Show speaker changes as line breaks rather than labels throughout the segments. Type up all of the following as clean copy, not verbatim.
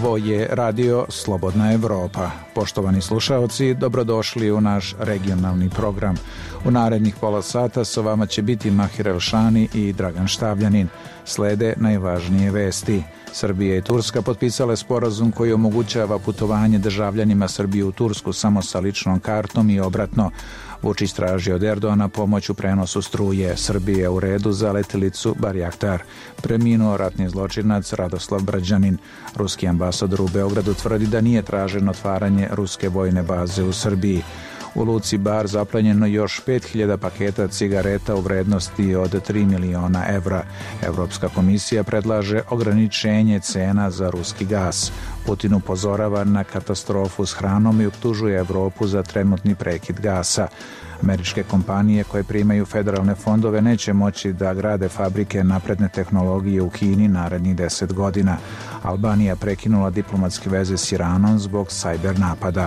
Ovo je radio Slobodna Evropa. Poštovani slušaoci, dobrodošli u naš regionalni program. U narednih pola sata sa vama će biti Mahir Elšani i Dragan Štavljanin. Slede najvažnije vesti. Srbija i Turska potpisale sporazum koji omogućava putovanje državljanima Srbije u Tursku samo sa ličnom kartom i obratno. Vučić traži od Erdoana pomoć u prenosu struje. Srbije u redu za letelicu Barjaktar. Preminuo ratni zločinac Radoslav Brđanin. Ruski ambasador u Beogradu tvrdi da nije traženo otvaranje ruske vojne baze u Srbiji. U luci Bar zaplenjeno još 5000 paketa cigareta u vrednosti od 3 miliona evra. Evropska komisija predlaže ograničenje cena za ruski gas. Putin upozorava na katastrofu s hranom i optužuje Evropu za trenutni prekid gasa. Američke kompanije koje primaju federalne fondove neće moći da grade fabrike napredne tehnologije u Kini narednih 10 godina. Albanija prekinula diplomatske veze s Iranom zbog sajber napada.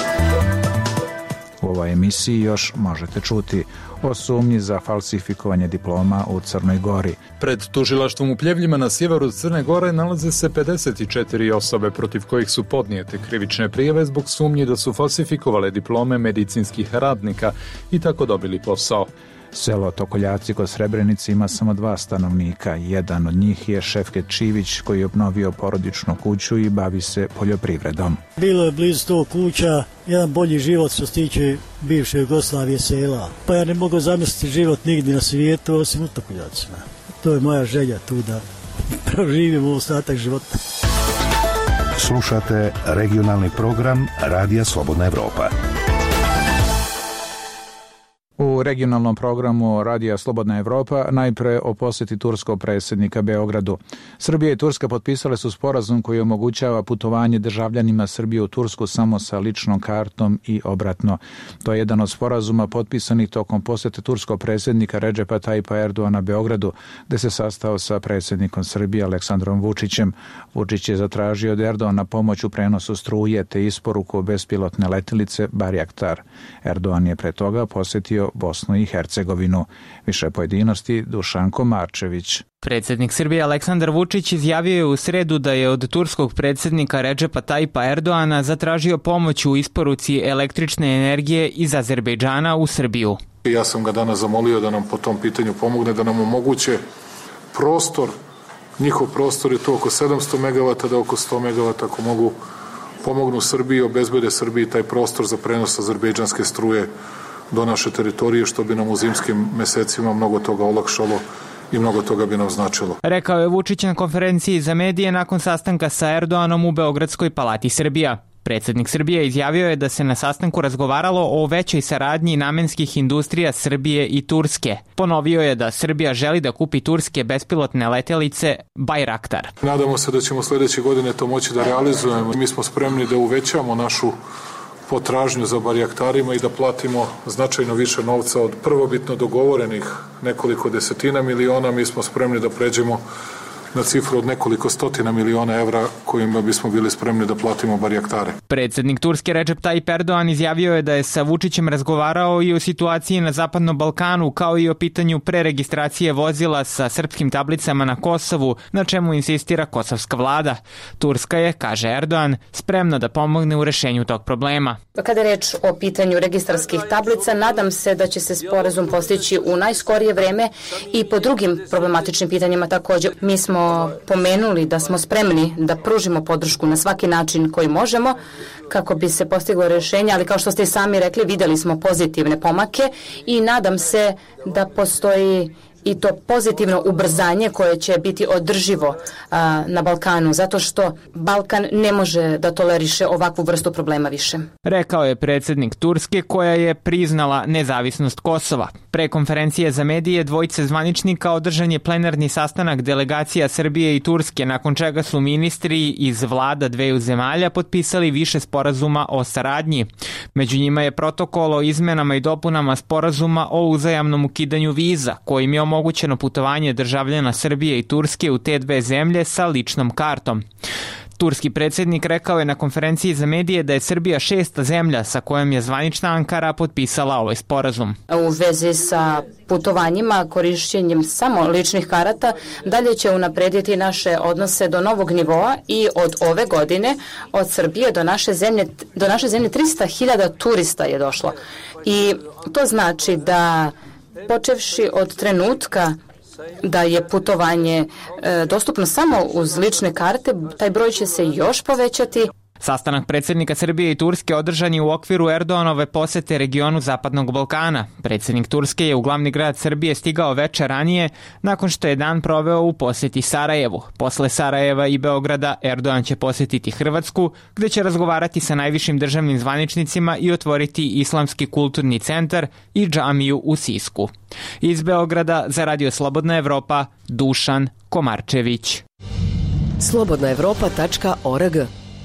U ovoj emisiji još možete čuti o sumnji za falsifikovanje diploma u Crnoj Gori.
Pred tužilaštvom u Pljevljima na sjeveru Crne Gore nalaze se 54 osobe protiv kojih su podnijete krivične prijave zbog sumnji da su falsifikovale diplome medicinskih radnika i tako dobili posao.
Selo Tokoljaci kod Srebrenice ima samo 2 stanovnika. Jedan od njih je Šefket Čivić koji je obnovio porodičnu kuću i bavi se poljoprivredom.
Bilo je blizu 100 kuća, jedan bolji život što se tiče bivše Jugoslavije sela. Pa ja ne mogu zamisliti život nigdje na svijetu osim u Tokoljacima. To je moja želja tu da proživimo ostatak života.
Slušate regionalni program Radija Slobodna Evropa.
U regionalnom programu Radija Slobodna Evropa najpre o posjeti turskog predsjednika Beogradu. Srbija i Turska potpisale su sporazum koji omogućava putovanje državljanima Srbije u Tursku samo sa ličnom kartom i obratno. To je jedan od sporazuma potpisanih tokom posjete turskog predsjednika Redžepa Tajipa Erdoana Beogradu, gde se sastao sa predsjednikom Srbije Aleksandrom Vučićem. Vučić je zatražio od Erdoana pomoć u prenosu struje te isporuku bespilotne letelice Barjaktar. Erdoan je pre toga posjetio Bosnu i Hercegovinu. Više pojedinosti Dušanko Marčević.
Predsjednik Srbije Aleksandar Vučić izjavio je u sredu da je od turskog predsjednika Redžepa Tajipa Erdoana zatražio pomoć u isporuci električne energije iz Azerbejdžana u Srbiju.
Ja sam ga danas zamolio da nam po tom pitanju pomogne, da nam omoguće prostor, njihov prostor je to oko 700 MW, da oko 100 MW ako mogu pomognu Srbiji, obezbede Srbiji taj prostor za prenos azerbejdžanske struje do naše teritorije, što bi nam u zimskim mesecima mnogo toga olakšalo i mnogo toga bi nam značilo.
Rekao je Vučić na konferenciji za medije nakon sastanka sa Erdoanom u Beogradskoj palati Srbija. Predsjednik Srbije izjavio je da se na sastanku razgovaralo o većoj saradnji namenskih industrija Srbije i Turske. Ponovio je da Srbija želi da kupi turske bespilotne letelice Bayraktar.
Nadamo se da ćemo sledeće godine to moći da realizujemo. Mi smo spremni da uvećamo našu potražnju za Barjaktarima i da platimo značajno više novca od prvobitno dogovorenih nekoliko desetina miliona. Mi smo spremni da pređemo na cifru od nekoliko stotina miliona evra kojima bismo bili spremni da platimo Barjaktare.
Predsjednik Turske Redžep Tajip Erdoan izjavio je da je sa Vučićem razgovarao i o situaciji na Zapadnom Balkanu, kao i o pitanju preregistracije vozila sa srpskim tablicama na Kosovu, na čemu insistira kosovska vlada. Turska je, kaže Erdoan, spremna da pomogne u rešenju tog problema.
Kada je reč o pitanju registarskih tablica, nadam se da će se sporazum postići u najskorije vreme i po drugim problematičnim pitanjima također. Mi smo pomenuli da smo spremni da pružimo podršku na svaki način koji možemo kako bi se postiglo rješenje, ali kao što ste i sami rekli, vidjeli smo pozitivne pomake i nadam se da postoji i to pozitivno ubrzanje koje će biti održivo na Balkanu, zato što Balkan ne može da toleriše ovakvu vrstu problema više.
Rekao je predsjednik Turske, koja je priznala nezavisnost Kosova. Pre konferencije za medije dvojice zvaničnika održan je plenarni sastanak delegacija Srbije i Turske, nakon čega su ministri iz vlada dveju zemalja potpisali više sporazuma o saradnji. Među njima je protokol o izmenama i dopunama sporazuma o uzajamnom ukidanju viza, kojim je omogućeno putovanje državljana Srbije i Turske u te dve zemlje sa ličnom kartom. Turski predsjednik rekao je na konferenciji za medije da je Srbija 6. zemlja sa kojom je zvanična Ankara potpisala ovaj sporazum.
U vezi sa putovanjima, korišćenjem samo ličnih karata, dalje će unaprediti naše odnose do novog nivoa i od ove godine od Srbije do naše zemlje 300.000 turista je došlo. I to znači da počevši od trenutka da je putovanje dostupno samo uz lične karte, taj broj će se još povećati.
Sastanak predsjednika Srbije i Turske održan je u okviru Erdoganove posete regionu Zapadnog Balkana. Predsjednik Turske je u glavni grad Srbije stigao veče ranije, nakon što je dan proveo u posjeti Sarajevu. Posle Sarajeva i Beograda Erdogan će posjetiti Hrvatsku, gde će razgovarati sa najvišim državnim zvaničnicima i otvoriti Islamski kulturni centar i džamiju u Sisku. Iz Beograda za Radio Slobodna Evropa, Dušan Komarčević.
slobodnaevropa.org.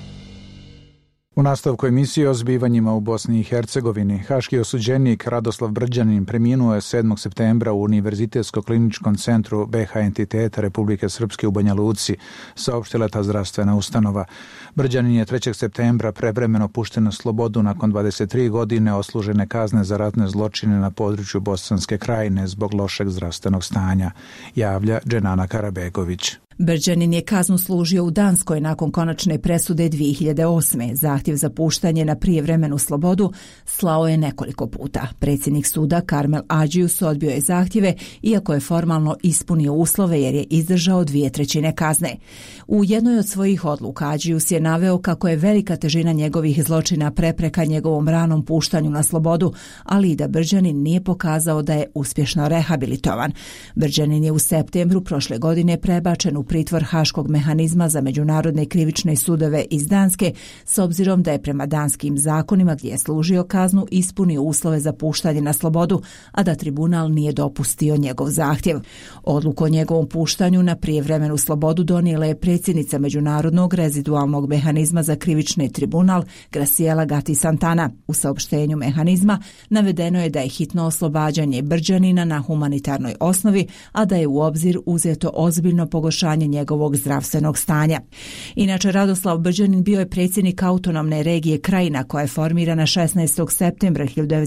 U nastavku emisije o zbivanjima u Bosni i Hercegovini, haški osuđenik Radoslav Brđanin preminuo je 7. septembra u Univerzitetsko-kliničkom centru BiH entiteta Republike Srpske u Banja Luci, saopštila ta zdravstvena ustanova. Brđanin je 3. septembra prevremeno pušten na slobodu nakon 23 godine odslužene kazne za ratne zločine na području Bosanske Krajine zbog lošeg zdravstvenog stanja, javlja Dženana Karabegović.
Brđanin je kaznu služio u Danskoj nakon konačne presude 2008. Zahtjev za puštanje na prijevremenu slobodu slao je nekoliko puta. Predsjednik suda Karmel Adžius odbio je zahtjeve, iako je formalno ispunio uslove jer je izdržao 2/3 kazne. U jednoj od svojih odluka Adžius je naveo kako je velika težina njegovih zločina prepreka njegovom ranom puštanju na slobodu, ali i da Brđanin nije pokazao da je uspješno rehabilitovan. Brđanin je u septembru prošle godine prebačen u pritvor Haškog mehanizma za međunarodne krivične sudove iz Danske, s obzirom da je prema danskim zakonima gdje je služio kaznu ispunio uslove za puštanje na slobodu, a da tribunal nije dopustio njegov zahtjev. Odluku o njegovom puštanju na prijevremenu slobodu donijela je predsjednica Međunarodnog rezidualnog mehanizma za krivični tribunal Graciela Gatti Santana. U saopštenju mehanizma navedeno je da je hitno oslobađanje Brđanina na humanitarnoj osnovi, a da je u obzir uzeto ozbiljno pogoršanje njegovog zdravstvenog stanja. Inače, Radoslav Brđanin bio je predsjednik autonomne regije Krajina koja je formirana 16. septembra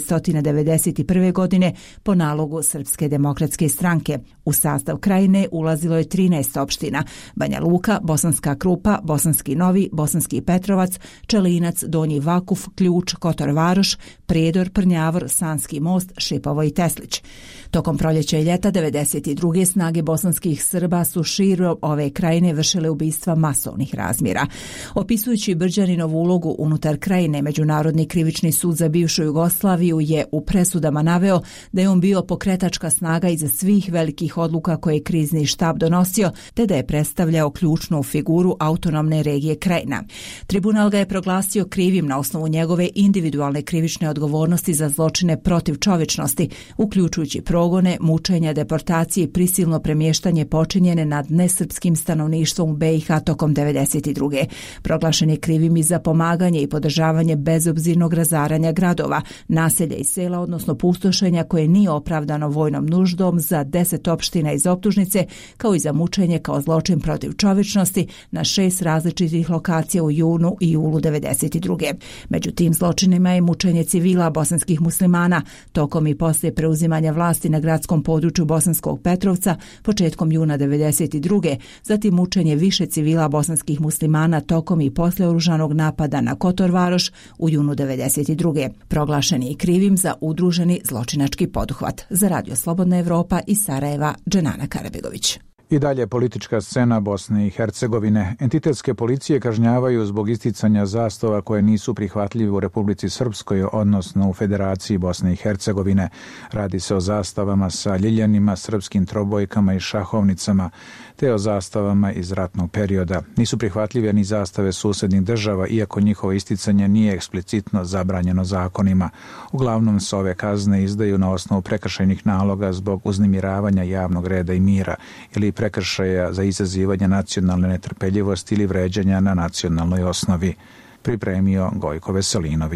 1991. godine po nalogu Srpske demokratske stranke. U sastav Krajine ulazilo je 13 opština: Banja Luka, Bosanska Krupa, Bosanski Novi, Bosanski Petrovac, Čelinac, Donji Vakuf, Ključ, Kotor Varoš, Prijedor, Prnjavor, Sanski Most, Šipovo i Teslić. Tokom proljeća i ljeta 1992. snage bosanskih Srba su širom ove krajine vršile ubistva masovnih razmjera. Opisujući Brđaninovu ulogu unutar krajine, Međunarodni krivični sud za bivšu Jugoslaviju je u presudama naveo da je on bio pokretačka snaga iza svih velikih odluka koje je krizni štab donosio, te da je predstavljao ključnu figuru autonomne regije Krajina. Tribunal ga je proglasio krivim na osnovu njegove individualne krivične odgovornosti za zločine protiv čovječnosti, uključujući progone, mučenja, deportacije i prisilno premještanje počinjene nad nesrpskim stanovništvom u BiH tokom 1992. Proglašen je krivim i za pomaganje i podržavanje bezobzirnog razaranja gradova, naselja i sela, odnosno pustošenja koje nije opravdano vojnom nuždom za 10 opština iz optužnice, kao i za mučenje kao zločin protiv čovječnosti na 6 različitih lokacija u junu i julu 1992. Među tim zločinima je mučenje civila bosanskih muslimana tokom i poslije preuzimanja vlasti na gradskom području Bosanskog Petrovca početkom juna 1992. Zatim mučenje više civila bosanskih muslimana tokom i poslije oružanog napada na Kotor Varoš u junu 1992. Proglašen je i krivim za udruženi zločinački poduhvat. Za Radio Slobodna Evropa iz Sarajeva, Dženana Karabegović.
I dalje politička scena Bosne i Hercegovine. Entitetske policije kažnjavaju zbog isticanja zastava koje nisu prihvatljive u Republici Srpskoj, odnosno u Federaciji Bosne i Hercegovine. Radi se o zastavama sa ljiljanima, srpskim trobojkama i šahovnicama, te o zastavama iz ratnog perioda. Nisu prihvatljive ni zastave susjednih država, iako njihovo isticanje nije eksplicitno zabranjeno zakonima. Uglavnom se ove kazne izdaju na osnovu prekršajnih naloga zbog uznemiravanja javnog reda i mira ili prekršaja za izazivanje nacionalne netrpeljivosti ili vređanja na nacionalnoj osnovi. Pripremio Gojko Veselinović.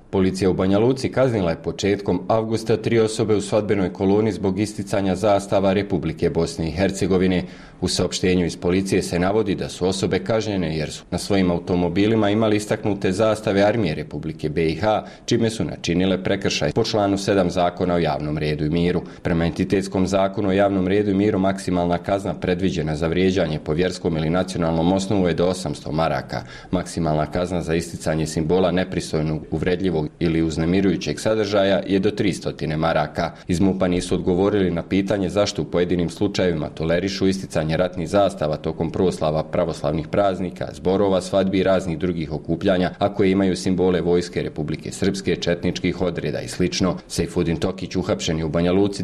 Policija u Banja Luci kaznila je početkom avgusta 3 osobe u svadbenoj koloni zbog isticanja zastava Republike Bosne i Hercegovine. U saopštenju iz policije se navodi da su osobe kažnjene jer su na svojim automobilima imali istaknute zastave Armije Republike BiH, čime su načinile prekršaj po članu 7 Zakona o javnom redu i miru. Prema entitetskom zakonu o javnom redu i miru maksimalna kazna predviđena za vrijeđanje po vjerskom ili nacionalnom osnovu je do 800 maraka. Maksimalna kazna za isticanje simbola nepristojnog, uvredljivog ili uznemirujućeg sadržaja je do 300 maraka. Iz MUP-a nisu odgovorili na pitanje zašto u pojedinim slučajevima tolerišu isticanje ratnih zastava tokom proslava pravoslavnih praznika, zborova, svadbi i raznih drugih okupljanja, a koje imaju simbole Vojske Republike Srpske, četničkih odreda i sl. Sejfudin Tokić uhapšen je u Banja Luci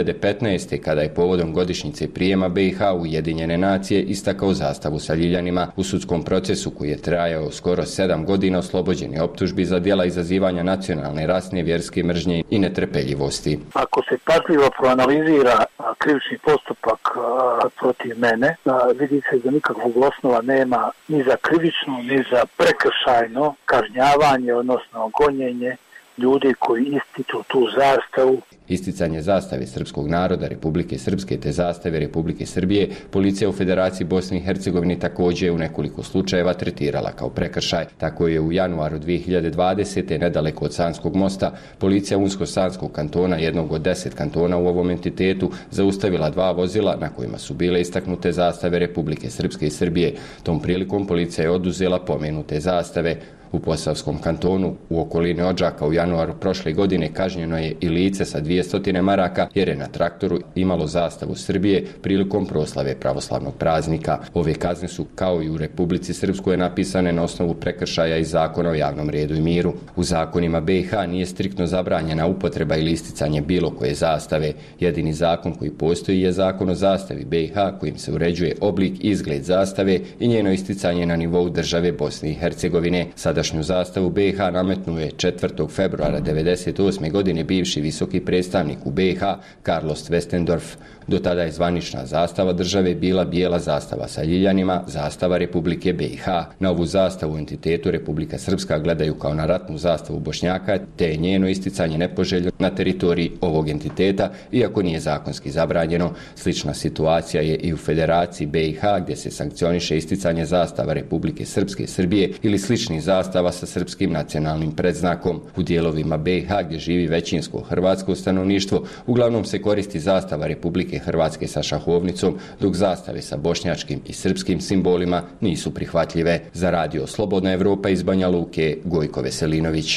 2015. kada je povodom godišnjice prijema BiH u Ujedinjene nacije istakao zastavu sa ljiljanima. U sudskom procesu koji je trajao skoro 7 godina oslobođen je optužbi za djela izazivanja nacionalne, rasne, vjerske mržnje i netrpeljivosti.
Ako se pažljivo proanalizira krivični postupak protiv mene, vidi se da nikakvog osnova nema ni za krivično, ni za prekršajno kažnjavanje, odnosno gonjenje ljudi koji ističu tu zastavu.
Isticanje zastave srpskog naroda Republike Srpske te zastave Republike Srbije policija u Federaciji Bosne i Hercegovine također je u nekoliko slučajeva tretirala kao prekršaj. Tako je u januaru 2020. nedaleko od Sanskog mosta policija Unsko-Sanskog kantona, jednog od 10 kantona u ovom entitetu, zaustavila 2 vozila na kojima su bile istaknute zastave Republike Srpske i Srbije. Tom prilikom policija je oduzela pomenute zastave. U Posavskom kantonu u okolini Odžaka u januaru prošle godine kažnjeno je i lice sa 200 maraka jer je na traktoru imalo zastavu Srbije prilikom proslave pravoslavnog praznika. Ove kazne su kao i u Republici Srpskoj napisane na osnovu prekršaja iz Zakona o javnom redu i miru. U zakonima BiH nije striktno zabranjena upotreba ili isticanje bilo koje zastave. Jedini zakon koji postoji je Zakon o zastavi BiH kojim se uređuje oblik i izgled zastave i njeno isticanje na nivou države Bosne i Hercegovine. Sadašnju zastavu BiH nametnuo je 4. februara 1998. godine bivši visoki predstavnik u BiH Carlos Westendorf. Do tada je zvanična zastava države bila bijela zastava sa ljiljanima, zastava Republike BiH. Na ovu zastavu u entitetu Republika Srpska gledaju kao na ratnu zastavu Bošnjaka, te je njeno isticanje nepoželjno na teritoriji ovog entiteta, iako nije zakonski zabranjeno. Slična situacija je i u Federaciji BiH, gdje se sankcioniše isticanje zastava Republike Srpske, Srbije ili sličnih zastava sa srpskim nacionalnim predznakom. U dijelovima BiH, gdje živi većinsko hrvatsko stanovništvo, uglavnom se koristi zastava Republike Hrvatske sa šahovnicom, dok zastave sa bošnjačkim i srpskim simbolima nisu prihvatljive. Za radio Slobodna Evropa iz Banja Luke, Gojko Veselinović.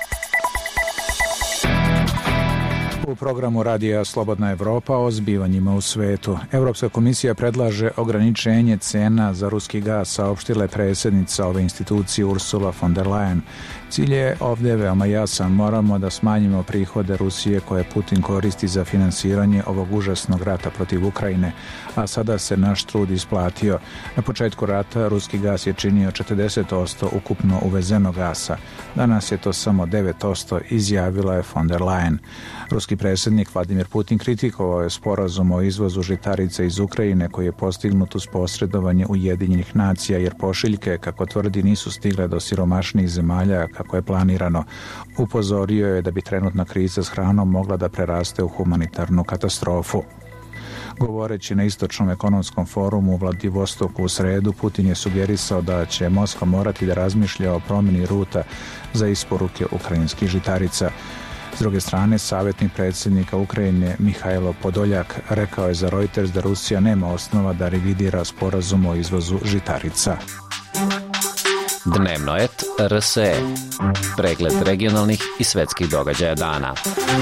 U programu radija Slobodna Evropa o zbivanjima u svetu. Europska komisija predlaže ograničenje cena za ruski gas, saopštila je predsjednica ove institucije Ursula von der Leyen. Cilj je ovdje veoma jasan. Moramo da smanjimo prihode Rusije koje Putin koristi za finansiranje ovog užasnog rata protiv Ukrajine, a sada se naš trud isplatio. Na početku rata ruski gas je činio 40% ukupno uvezenog gasa. Danas je to samo 9%, izjavila je von der Leyen. Ruski predsjednik Vladimir Putin kritikovao je sporazum o izvozu žitarica iz Ukrajine koji je postignut uz posredovanje Ujedinjenih nacija jer pošiljke, kako tvrdi, nisu stigle do siromašnijih zemalja kako je planirano. Upozorio je da bi trenutna kriza s hranom mogla da preraste u humanitarnu katastrofu. Govoreći na Istočnom ekonomskom forumu u Vladivostoku u sredu, Putin je sugerisao da će Moskva morati da razmišlja o promjeni ruta za isporuke ukrajinskih žitarica. S druge strane, savjetnik predsjednika Ukrajine Mihajlo Podoljak rekao je za Reuters da Rusija nema osnova da revidira sporazum o izvozu žitarica.
Dnevno et RSE. Pregled regionalnih i svetskih događaja dana.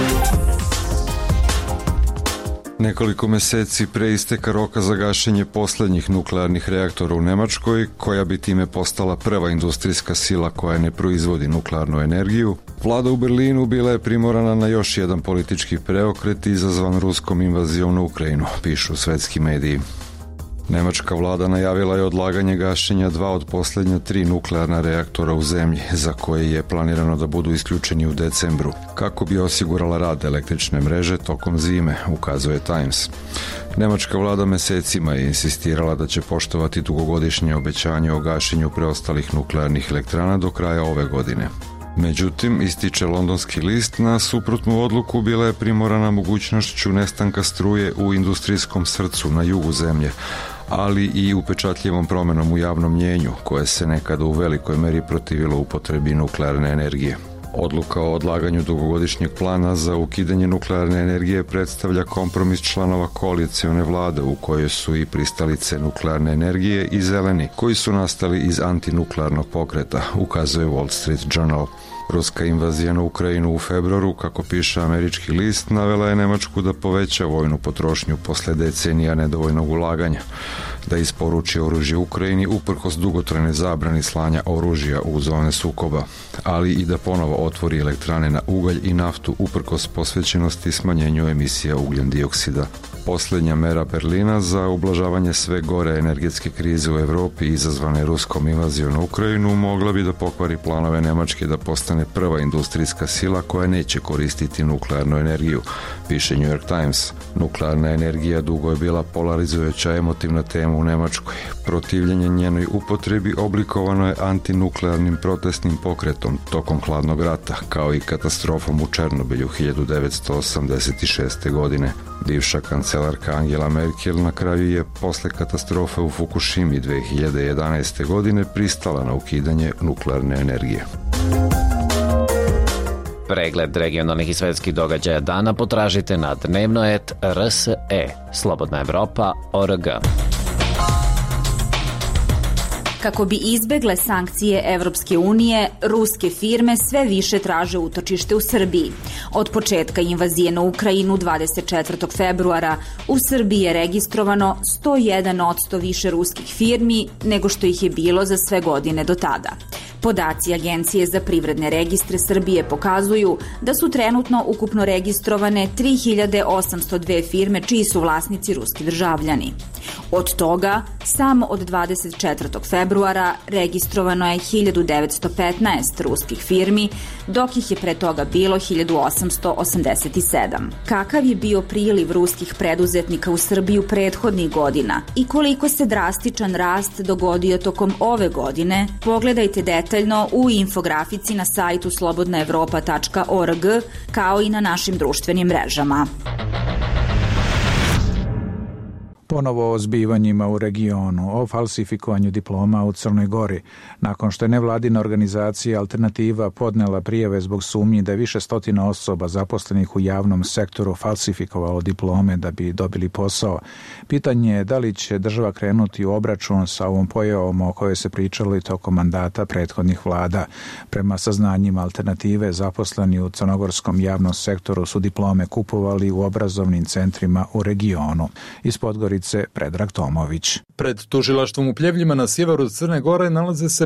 Nekoliko meseci pre isteka roka za gašenje posljednjih nuklearnih reaktora u Nemačkoj, koja bi time postala prva industrijska sila koja ne proizvodi nuklearnu energiju, vlada u Berlinu bila je primorana na još jedan politički preokret izazvan ruskom invazijom na Ukrajinu, pišu svetski mediji. Nemačka vlada najavila je odlaganje gašenja 2 od posljednja 3 nuklearna reaktora u zemlji, za koje je planirano da budu isključeni u decembru, kako bi osigurala rad električne mreže tokom zime, ukazuje Times. Nemačka vlada mesecima je insistirala da će poštovati dugogodišnje obećanje o gašenju preostalih nuklearnih elektrana do kraja ove godine. Međutim, ističe londonski list, na suprotnu odluku bila je primorana mogućnošću nestanka struje u industrijskom srcu na jugu zemlje, ali i upečatljivom promenom u javnom mnjenju, koje se nekada u velikoj meri protivilo upotrebi nuklearne energije. Odluka o odlaganju dugogodišnjeg plana za ukidanje nuklearne energije predstavlja kompromis članova koalicione vlade u kojoj su i pristalice nuklearne energije i zeleni, koji su nastali iz antinuklearnog pokreta, ukazuje Wall Street Journal. Ruska invazija na Ukrajinu u februaru, kako piše američki list, navela je Nemačku da poveća vojnu potrošnju posle decenija nedovoljnog ulaganja, da isporuči oružje Ukrajini uprkos dugotrajne zabrani slanja oružja u zone sukoba, ali i da ponovo otvori elektrane na ugalj i naftu uprkos posvećenosti smanjenju emisija ugljen dioksida. Posljednja mera Berlina za ublažavanje sve gore energetske krize u Evropi izazvane ruskom invazijom na Ukrajinu mogla bi da pokvari planove Nemačke da postane prva industrijska sila koja neće koristiti nuklearnu energiju, piše New York Times. Nuklearna energija dugo je bila polarizujuća emotivna tema u Nemačkoj. Protivljenje njenoj upotrebi oblikovano je antinuklearnim protestnim pokretom tokom hladnog rata, kao i katastrofom u Černobilju 1986. godine. Bivša kancelarka Angela Merkel na kraju je posle katastrofe u Fukushimi 2011. godine pristala na ukidanje nuklearne energije.
Pregled regionalnih i svetskih događaja dana potražite na dnevno.rs.e slobodnaevropa.org.
Kako bi izbegle sankcije Evropske unije, ruske firme sve više traže utočište u Srbiji. Od početka invazije na Ukrajinu 24. februara u Srbiji je registrovano 101% više ruskih firmi nego što ih je bilo za sve godine do tada. Podaci Agencije za privredne registre Srbije pokazuju da su trenutno ukupno registrovane 3802 firme čiji su vlasnici ruski državljani. Od toga, samo od 24. februara registrovano je 1915 ruskih firmi, dok ih je pre toga bilo 1887. Kakav je bio priliv ruskih preduzetnika u Srbiju prethodnih godina i koliko se drastičan rast dogodio tokom ove godine, pogledajte detaljno u infografici na sajtu slobodnaevropa.org, kao i na našim društvenim mrežama.
Ponovo o zbivanjima u regionu, o falsifikovanju diploma u Crnoj Gori, nakon što je nevladina organizacija Alternativa podnela prijave zbog sumnji da je više stotina osoba zaposlenih u javnom sektoru falsifikovalo diplome da bi dobili posao. Pitanje je da li će država krenuti u obračun sa ovom pojavom o kojoj se pričalo i tokom mandata prethodnih vlada. Prema saznanjima Alternative, zaposleni u crnogorskom javnom sektoru su diplome kupovali u obrazovnim centrima u regionu. Iz Podgorice Predrag Tomović.
Pred tužilaštvom u Pljevljima na sjeveru Crne Gore nalaze se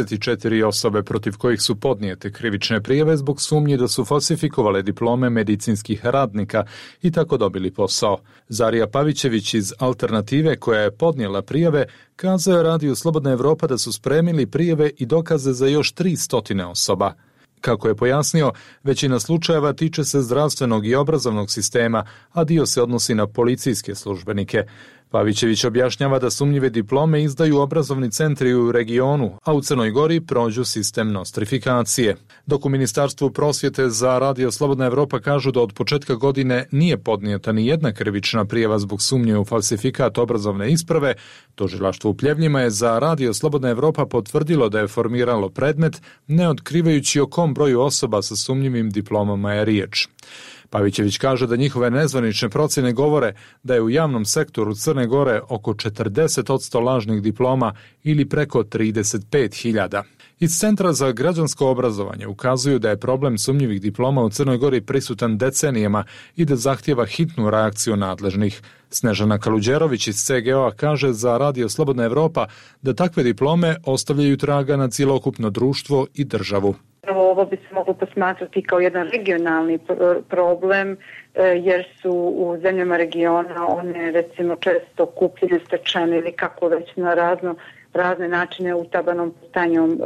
54 osobe protiv kojih su podnijete krivične prijave zbog sumnji da su falsifikovale diplome medicinskih radnika i tako dobili posao. Zarija Pavićević iz Alternative, koja je podnijela prijave, kazao je Radiju Slobodna Evropa da su spremili prijave i dokaze za još 300 osoba. Kako je pojasnio, većina slučajeva tiče se zdravstvenog i obrazovnog sistema, a dio se odnosi na policijske službenike. Pavićević objašnjava da sumnjive diplome izdaju obrazovni centri u regionu, a u Crnoj Gori prođu sistem nostrifikacije. Dok u Ministarstvu prosvjete za Radio Slobodna Evropa kažu da od početka godine nije podnijeta ni jedna krivična prijava zbog sumnje u falsifikat obrazovne isprave, tužilaštvo u Pljevljima je za Radio Slobodna Evropa potvrdilo da je formiralo predmet, ne otkrivajući o kom broju osoba sa sumnjivim diplomama je riječ. Pavićević kaže da njihove nezvanične procjene govore da je u javnom sektoru Crne Gore oko 40% lažnih diploma ili preko 35.000. Iz Centra za građansko obrazovanje ukazuju da je problem sumnjivih diploma u Crnoj Gori prisutan decenijama i da zahtijeva hitnu reakciju nadležnih. Snežana Kaluđerović iz CGO-a kaže za Radio Slobodna Evropa da takve diplome ostavljaju traga na cjelokupno društvo i državu.
Ovo bi se moglo posmatrati kao jedan regionalni problem, jer su u zemljama regiona one recimo često kupljene, stečene ili kako već na razne načine utabanom putanjom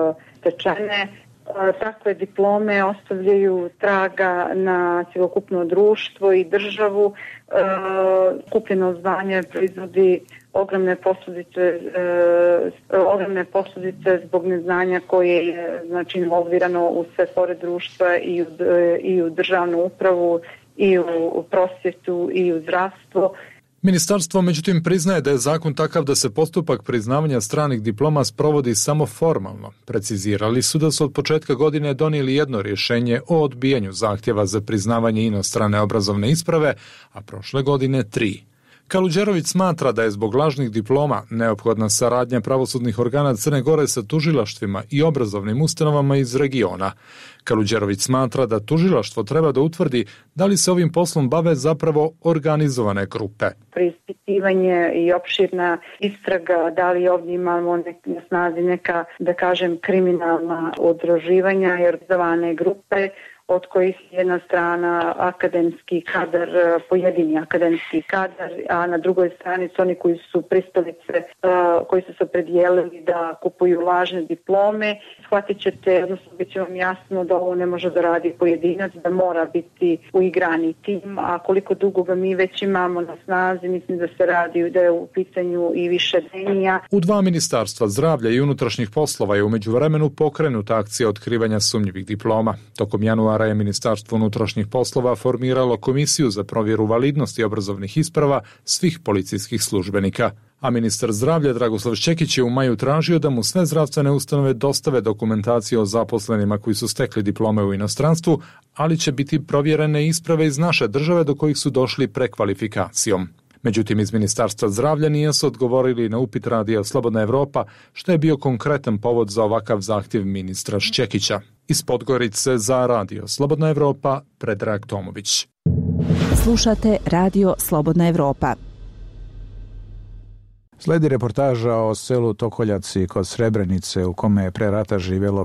stečene. Takve diplome ostavljaju traga na cjelokupno društvo i državu. Kupljeno zvanje proizvodi ogromne posljedice zbog neznanja koje je znači involvirano u sve pore društva i u državnu upravu i u prosvjetu i u zdravstvo.
Ministarstvo međutim priznaje da je zakon takav da se postupak priznavanja stranih diploma sprovodi samo formalno. Precizirali su da su od početka godine donijeli jedno rješenje o odbijanju zahtjeva za priznavanje inostrane obrazovne isprave, a prošle godine 3. Kaluđerović smatra da je zbog lažnih diploma neophodna saradnja pravosudnih organa Crne Gore sa tužilaštvima i obrazovnim ustanovama iz regiona. Kaluđerović smatra da tužilaštvo treba da utvrdi da li se ovim poslom bave zapravo organizovane grupe.
Preispitivanje i opširna istraga, da li ovdje imamo na snazi neka, da kažem, kriminalna udruživanja i organizovane grupe, od kojih jedna strana akademski kadar, pojedini akademski kadar, a na drugoj strani su oni koji su pristalice, koji su se opredijelili da kupuju lažne diplome. Shvatit ćete, odnosno bit će vam jasno da ovo ne može da radi pojedinac, da mora biti uigrani tim, a koliko dugo ga mi već imamo na snazi, mislim da se radi, da je u pitanju i više denija.
U 2 ministarstva zdravlja i unutrašnjih poslova je u međuvremenu pokrenuta akcija otkrivanja sumnjivih diploma. Tokom januara je Ministarstvo unutrašnjih poslova formiralo komisiju za provjeru validnosti obrazovnih isprava svih policijskih službenika. A ministar zdravlja Dragoslav Šćekić je u maju tražio da mu sve zdravstvene ustanove dostave dokumentaciju o zaposlenima koji su stekli diplome u inostranstvu, ali će biti provjerene isprave iz naše države do kojih su došli prekvalifikacijom. Međutim, iz Ministarstva zdravlja nije se odgovorili na upit Radija Slobodna Evropa, što je bio konkretan povod za ovakav zahtjev ministra Šćekića. Iz Podgorice za Radio Slobodna Evropa, Predrag Tomović.
Slušate Radio Slobodna Evropa.
Sledi reportaža o selu Tokoljaci kod Srebrenice u kome je pre rata živjelo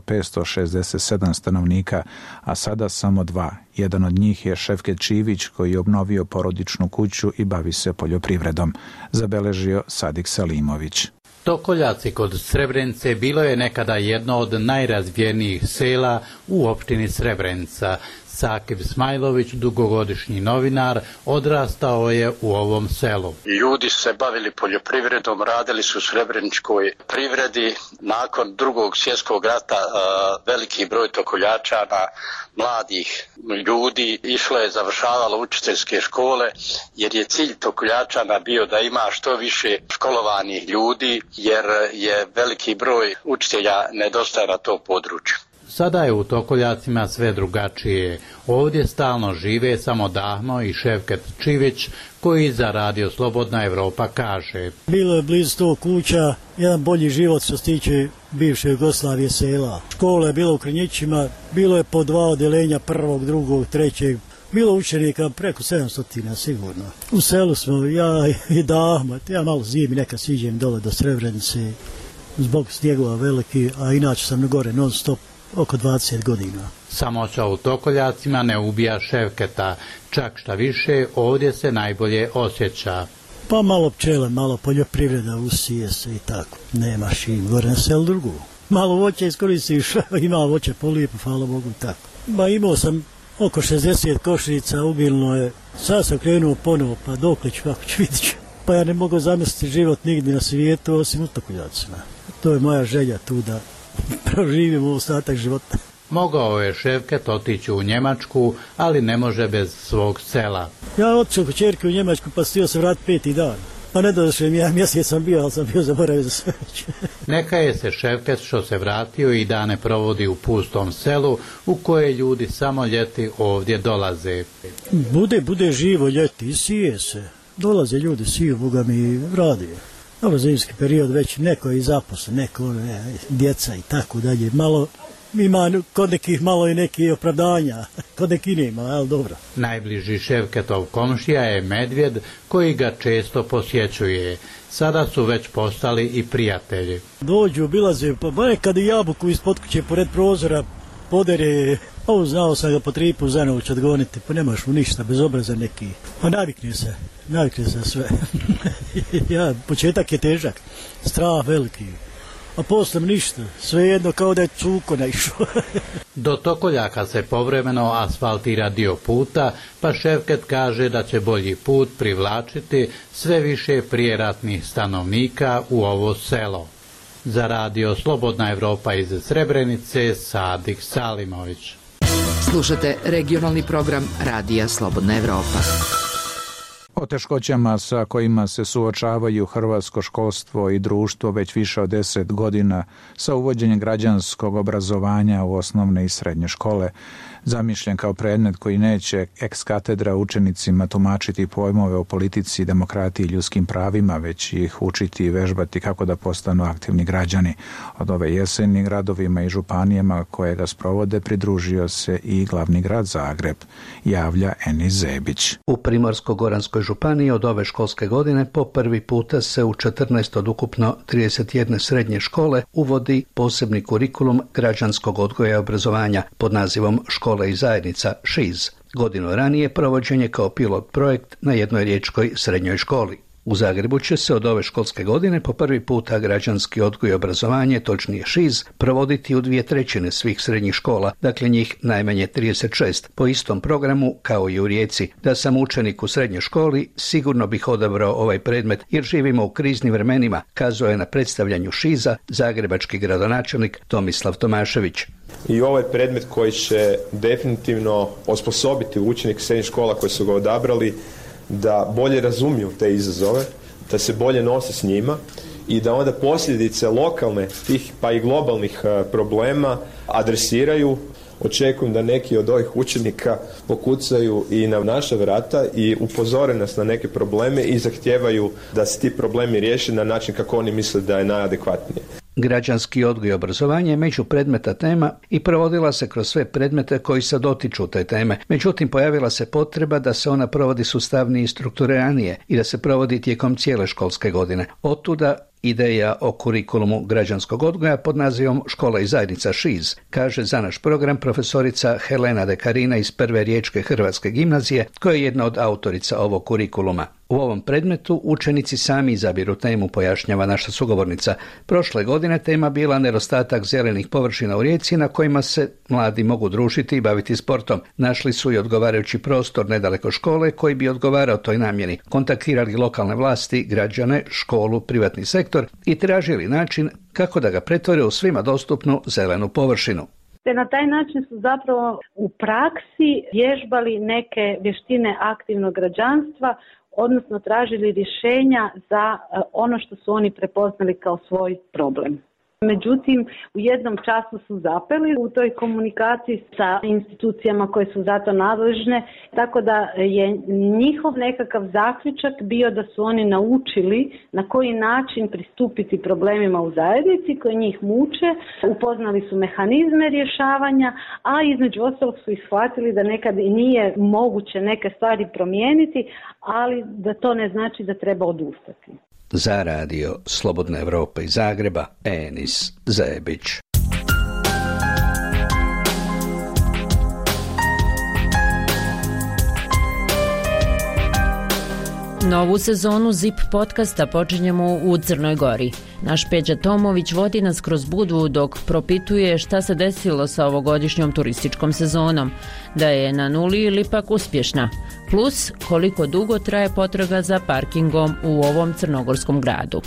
567 stanovnika, a sada samo 2. Jedan od njih je Šefket Čivić koji je obnovio porodičnu kuću i bavi se poljoprivredom, zabeležio Sadik Salimović.
Tokoljaci kod Srebrenice bilo je nekada jedno od najrazvijenijih sela u opštini Srebrenica. Sakib Smajlović, dugogodišnji novinar, odrastao je u ovom selu.
Ljudi su se bavili poljoprivredom, radili su u srebreničkoj privredi. Nakon Drugog svjetskog rata veliki broj Tokoljačana, mladih ljudi, išlo je, završavalo učiteljske škole, jer je cilj Tokoljačana bio da ima što više školovanih ljudi, jer je veliki broj učitelja nedostaje na to području.
Sada je u Tokoljacima sve drugačije. Ovdje stalno žive samo Dahno i Šefket Čivić, koji za Radio Slobodna Evropa kaže.
Bilo je blizu 100 kuća, jedan bolji život što se tiče bivše Jugoslavije sela. Škola je bila u Krnjićima, bilo je po 2 odeljenja, 1., 2., 3. Bilo učenika preko 700 sigurno. U selu smo, ja i Dahno, ja malo zimi neka siđem dole do Srebrenice, zbog snijegova veliki, a inače sam gore non stop. Oko 20 godina.
Samoća u Tokoljacima ne ubija Šefketa, čak šta više ovdje se najbolje osjeća.
Pa malo pčele, malo poljoprivreda, usije se i tako. Nema šim, gore na selu drugu. Malo voća iskoristiš, ima voće polijepo, hvala Bogu i tako. Ba imao sam oko 60 košnica, ubilno je. Sad sam krenuo ponovo, pa dokle ću, kako ću vidit ću. Pa ja ne mogu zamisliti život nigdje na svijetu, osim u Tokoljacima. To je moja želja tu da proživimo ostatak života.
Mogao je Šefket otići u Njemačku, ali ne može bez svog sela.
Ja otišao kod ćerke u Njemačku, pa stio se vrat 5. dan. Pa ne došao ja mjesec sam bio, ali sam bio zaboravio za sve.
Neka je se Šefket što se vratio i dane provodi u pustom selu, u koje ljudi samo ljeti ovdje dolaze.
Bude živo ljeti i sije se. Dolaze ljudi, siju, Boga mi radi. Ovo zimski period već neko je i zaposlen, neko djeca i tako dalje. Malo ima kod nekih malo i neki opravdanja, kod nekih nema, ali dobro.
Najbliži Šefketov komšija je medvjed koji ga često posjećuje. Sada su već postali i prijatelji.
Dođu, obilaze, pa nekad i jabuku ispod kuće pored prozora podere. Ovo znao sam ga po 3 puta za noć odgoniti, pa nemaš mu ništa, bez obraza neki. Pa navikne se sve. Ja, početak je težak, strah veliki. a poslije ništa, svejedno kao da je cuko naišao.
Do Tokoljaka se povremeno asfaltira dio puta, pa Ševket kaže da će bolji put privlačiti sve više prijeratnih stanovnika u ovo selo. Za radio Slobodna Evropa iz Srebrenice, Sadik Salimović.
Slušate regionalni program Radija Slobodna Evropa.
O teškoćama sa kojima se suočavaju hrvatsko školstvo i društvo već više od 10 godina sa uvođenjem građanskog obrazovanja u osnovne i srednje škole, zamišljen kao predmet koji neće ex katedra učenicima tumačiti pojmove o politici, demokratiji i ljudskim pravima, već ih učiti i vežbati kako da postanu aktivni građani. Od ove jeseni gradovima i županijama koje ga sprovode pridružio se i glavni grad Zagreb, javlja Enis Zebić.
U Primorsko-goranskoj županiji od ove školske godine po prvi puta se u 14 od ukupno 31 srednje škole uvodi posebni kurikulum građanskog odgoja i obrazovanja pod nazivom Škola i zajednica ŠIZ. Godinu ranije provođen je kao pilot projekt na jednoj riječkoj srednjoj školi. U Zagrebu će se od ove školske godine po prvi puta građanski odgoj i obrazovanje, točnije ŠIZ, provoditi u 2/3 svih srednjih škola, dakle njih najmanje 36, po istom programu kao i u Rijeci. Da sam učenik u srednjoj školi, sigurno bih odabrao ovaj predmet jer živimo u kriznim vremenima, kazao je na predstavljanju ŠIZ-a zagrebački gradonačelnik Tomislav Tomašević.
I ovo je predmet koji će definitivno osposobiti učenike srednjih škola koji su ga odabrali da bolje razumiju te izazove, da se bolje nose s njima i da onda posljedice lokalne tih pa i globalnih problema adresiraju. Očekujem da neki od ovih učenika pokucaju i na naša vrata i upozore nas na neke probleme i zahtijevaju da se ti problemi riješe na način kako oni misle da je najadekvatnije.
Građanski odgoj i obrazovanje je među predmeta tema i provodila se kroz sve predmete koji se dotiču te teme. Međutim, pojavila se potreba da se ona provodi sustavnije i strukturiranije i da se provodi tijekom cijele školske godine. Otuda ideja o kurikulumu građanskog odgoja pod nazivom Škola i zajednica ŠIZ, kaže za naš program profesorica Helena Dekarina iz Prve riječke hrvatske gimnazije, koja je jedna od autorica ovog kurikuluma. U ovom predmetu učenici sami izabiru temu, pojašnjava naša sugovornica. Prošle godine tema bila nedostatak zelenih površina u Rijeci na kojima se mladi mogu družiti i baviti sportom. Našli su i odgovarajući prostor nedaleko škole koji bi odgovarao toj namjeni. Kontaktirali lokalne vlasti, građane, školu, privatni sektor i tražili način kako da ga pretvore u svima dostupnu zelenu površinu.
Te na taj način su zapravo u praksi vježbali neke vještine aktivnog građanstva, odnosno tražili rješenja za ono što su oni prepoznali kao svoj problem. Međutim, u jednom času su zapeli u toj komunikaciji sa institucijama koje su za to nadležne, tako da je njihov nekakav zaključak bio da su oni naučili na koji način pristupiti problemima u zajednici koji njih muče, upoznali su mehanizme rješavanja, a između ostalog su ishvatili da nekad i nije moguće neke stvari promijeniti, ali da to ne znači da treba odustati.
Za radio Slobodna Evropa iz Zagreba, Enis Zebić.
Novu sezonu ZIP podcasta počinjemo u Crnoj Gori. Naš Peđa Tomović vodi nas kroz Budvu dok propituje šta se desilo sa ovogodišnjom turističkom sezonom, da je na nuli ili pak uspješna, plus koliko dugo traje potraga za parkingom u ovom crnogorskom gradu.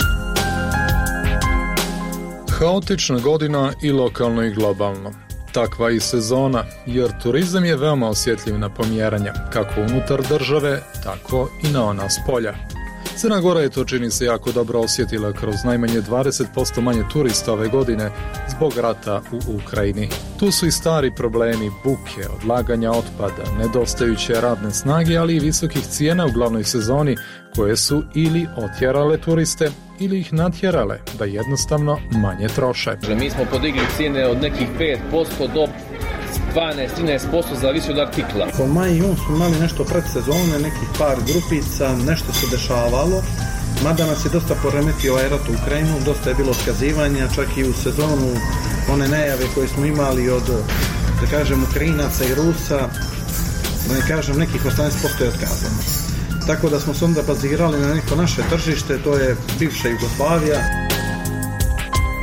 Haotična godina i lokalno i globalno. Takva i sezona, jer turizam je veoma osjetljiv na pomjeranja, kako unutar države, tako i na ona s polja. Crna Gora je to, čini se, jako dobro osjetila kroz najmanje 20% manje turista ove godine zbog rata u Ukrajini. Tu su i stari problemi buke, odlaganja otpada, nedostajuće radne snage, ali i visokih cijena u glavnoj sezoni koje su ili otjerale turiste ili ih natjerale da jednostavno manje troše.
Mi smo podigli cijene od nekih 5% do 12-13%, zavisi od artikla.
Po maj i jun smo imali nešto predsezone, nekih par grupica, nešto se dešavalo, mada nas je dosta poremetio ovaj rat u Ukrajinu, dosta je bilo otkazivanja, čak i u sezonu one najave koje smo imali od, da kažem, Ukrajinaca i Rusa, da ne kažem, nekih 18% je otkazano. Tako da smo se onda bazirali na neko naše tržište, to je bivša Jugoslavija.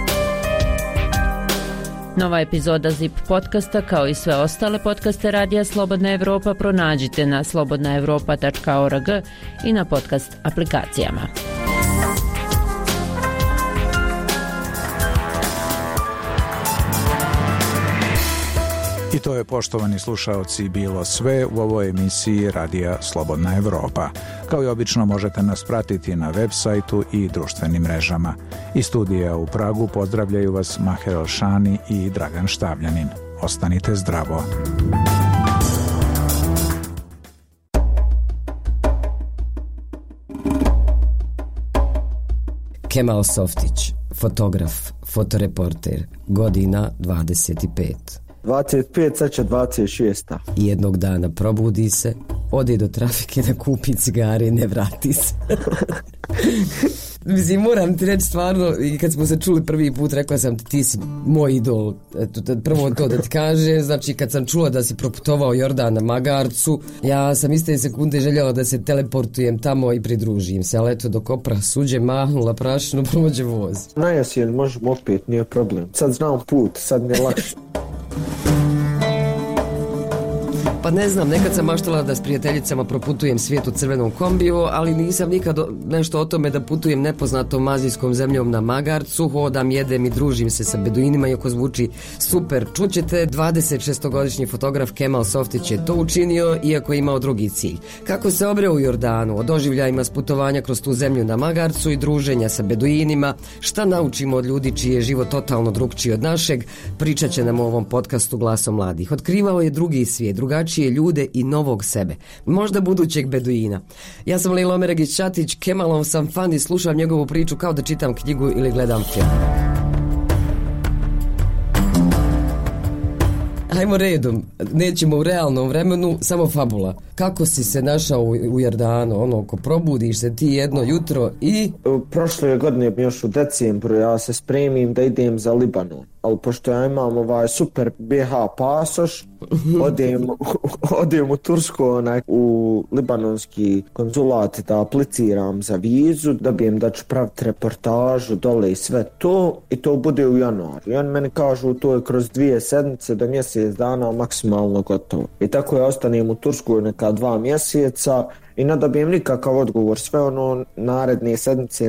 Nova epizoda ZIP podcasta kao i sve ostale podcaste Radija Slobodna Evropa pronađite na slobodnaevropa.org i na podcast aplikacijama.
I to je, poštovani slušaoci, bilo sve u ovoj emisiji Radija Slobodna Evropa. Kao i obično možete nas pratiti na web sajtu i društvenim mrežama. Iz studija u Pragu pozdravljaju vas Maher Elšani i Dragan Štavljanin. Ostanite zdravo.
Kemal Softić, fotograf, fotoreporter, godina 25.
25, sad će 26.
Jednog dana probudi se, ode do trafike da kupi cigare i ne vrati se. Mislim, moram ti reći stvarno, i kad smo se čuli prvi put, rekla sam ti si moj idol. Prvo to da ti kaže, znači kad sam čula da si proputovao Jordan na Magarcu, ja sam iste sekunde željela da se teleportujem tamo i pridružim se, ali eto dok opra suđe mahnula prašinu, prođe voz.
Na jesen možemo opet, nije problem. Sad znam put, sad mi je lakše.
Pa ne znam, nekad sam maštala da s prijateljicama proputujem svijet u crvenom kombiju, ali nisam nikad nešto o tome da putujem nepoznatom azijskom zemljom na Magarcu, hodam, jedem i družim se sa beduinima, iako zvuči super. Čućete, 26-godišnji fotograf Kemal Softić je to učinio, iako je imao drugi cilj. Kako se obreo u Jordanu, o doživljajima s putovanja kroz tu zemlju na Magarcu i druženja sa beduinima, šta naučimo od ljudi čiji je život totalno drugčiji od našeg, pričat će nam u ovom podcastu Glasom mladih. Otkrivao je drugi svijet, drugačije ljude i novog sebe, možda budućeg beduina. Ja sam Lejla Omeregić-Čatić, Kemalov sam fan i slušam njegovu priču kao da čitam knjigu ili gledam film. Hajmo redom, nećemo u realnom vremenu, samo fabula. Kako si se našao u Jordanu, ono, ko probudiš se ti jedno jutro i...
Prošle godine, još u decembru, ja se spremim da idem za Libanon, ali pošto ja imam super BH pasoš, odem u Tursku, u libanonski konzulat da apliciram za vizu, dobijem da ću praviti reportažu dole i sve to, i to bude u januaru. I oni meni kažu to je kroz 2 sedmice do mjesec dana maksimalno gotovo. I tako ja ostanem u Tursku neka 2 mjeseca i ne dobijem nikakav odgovor, sve ono naredne sedmice.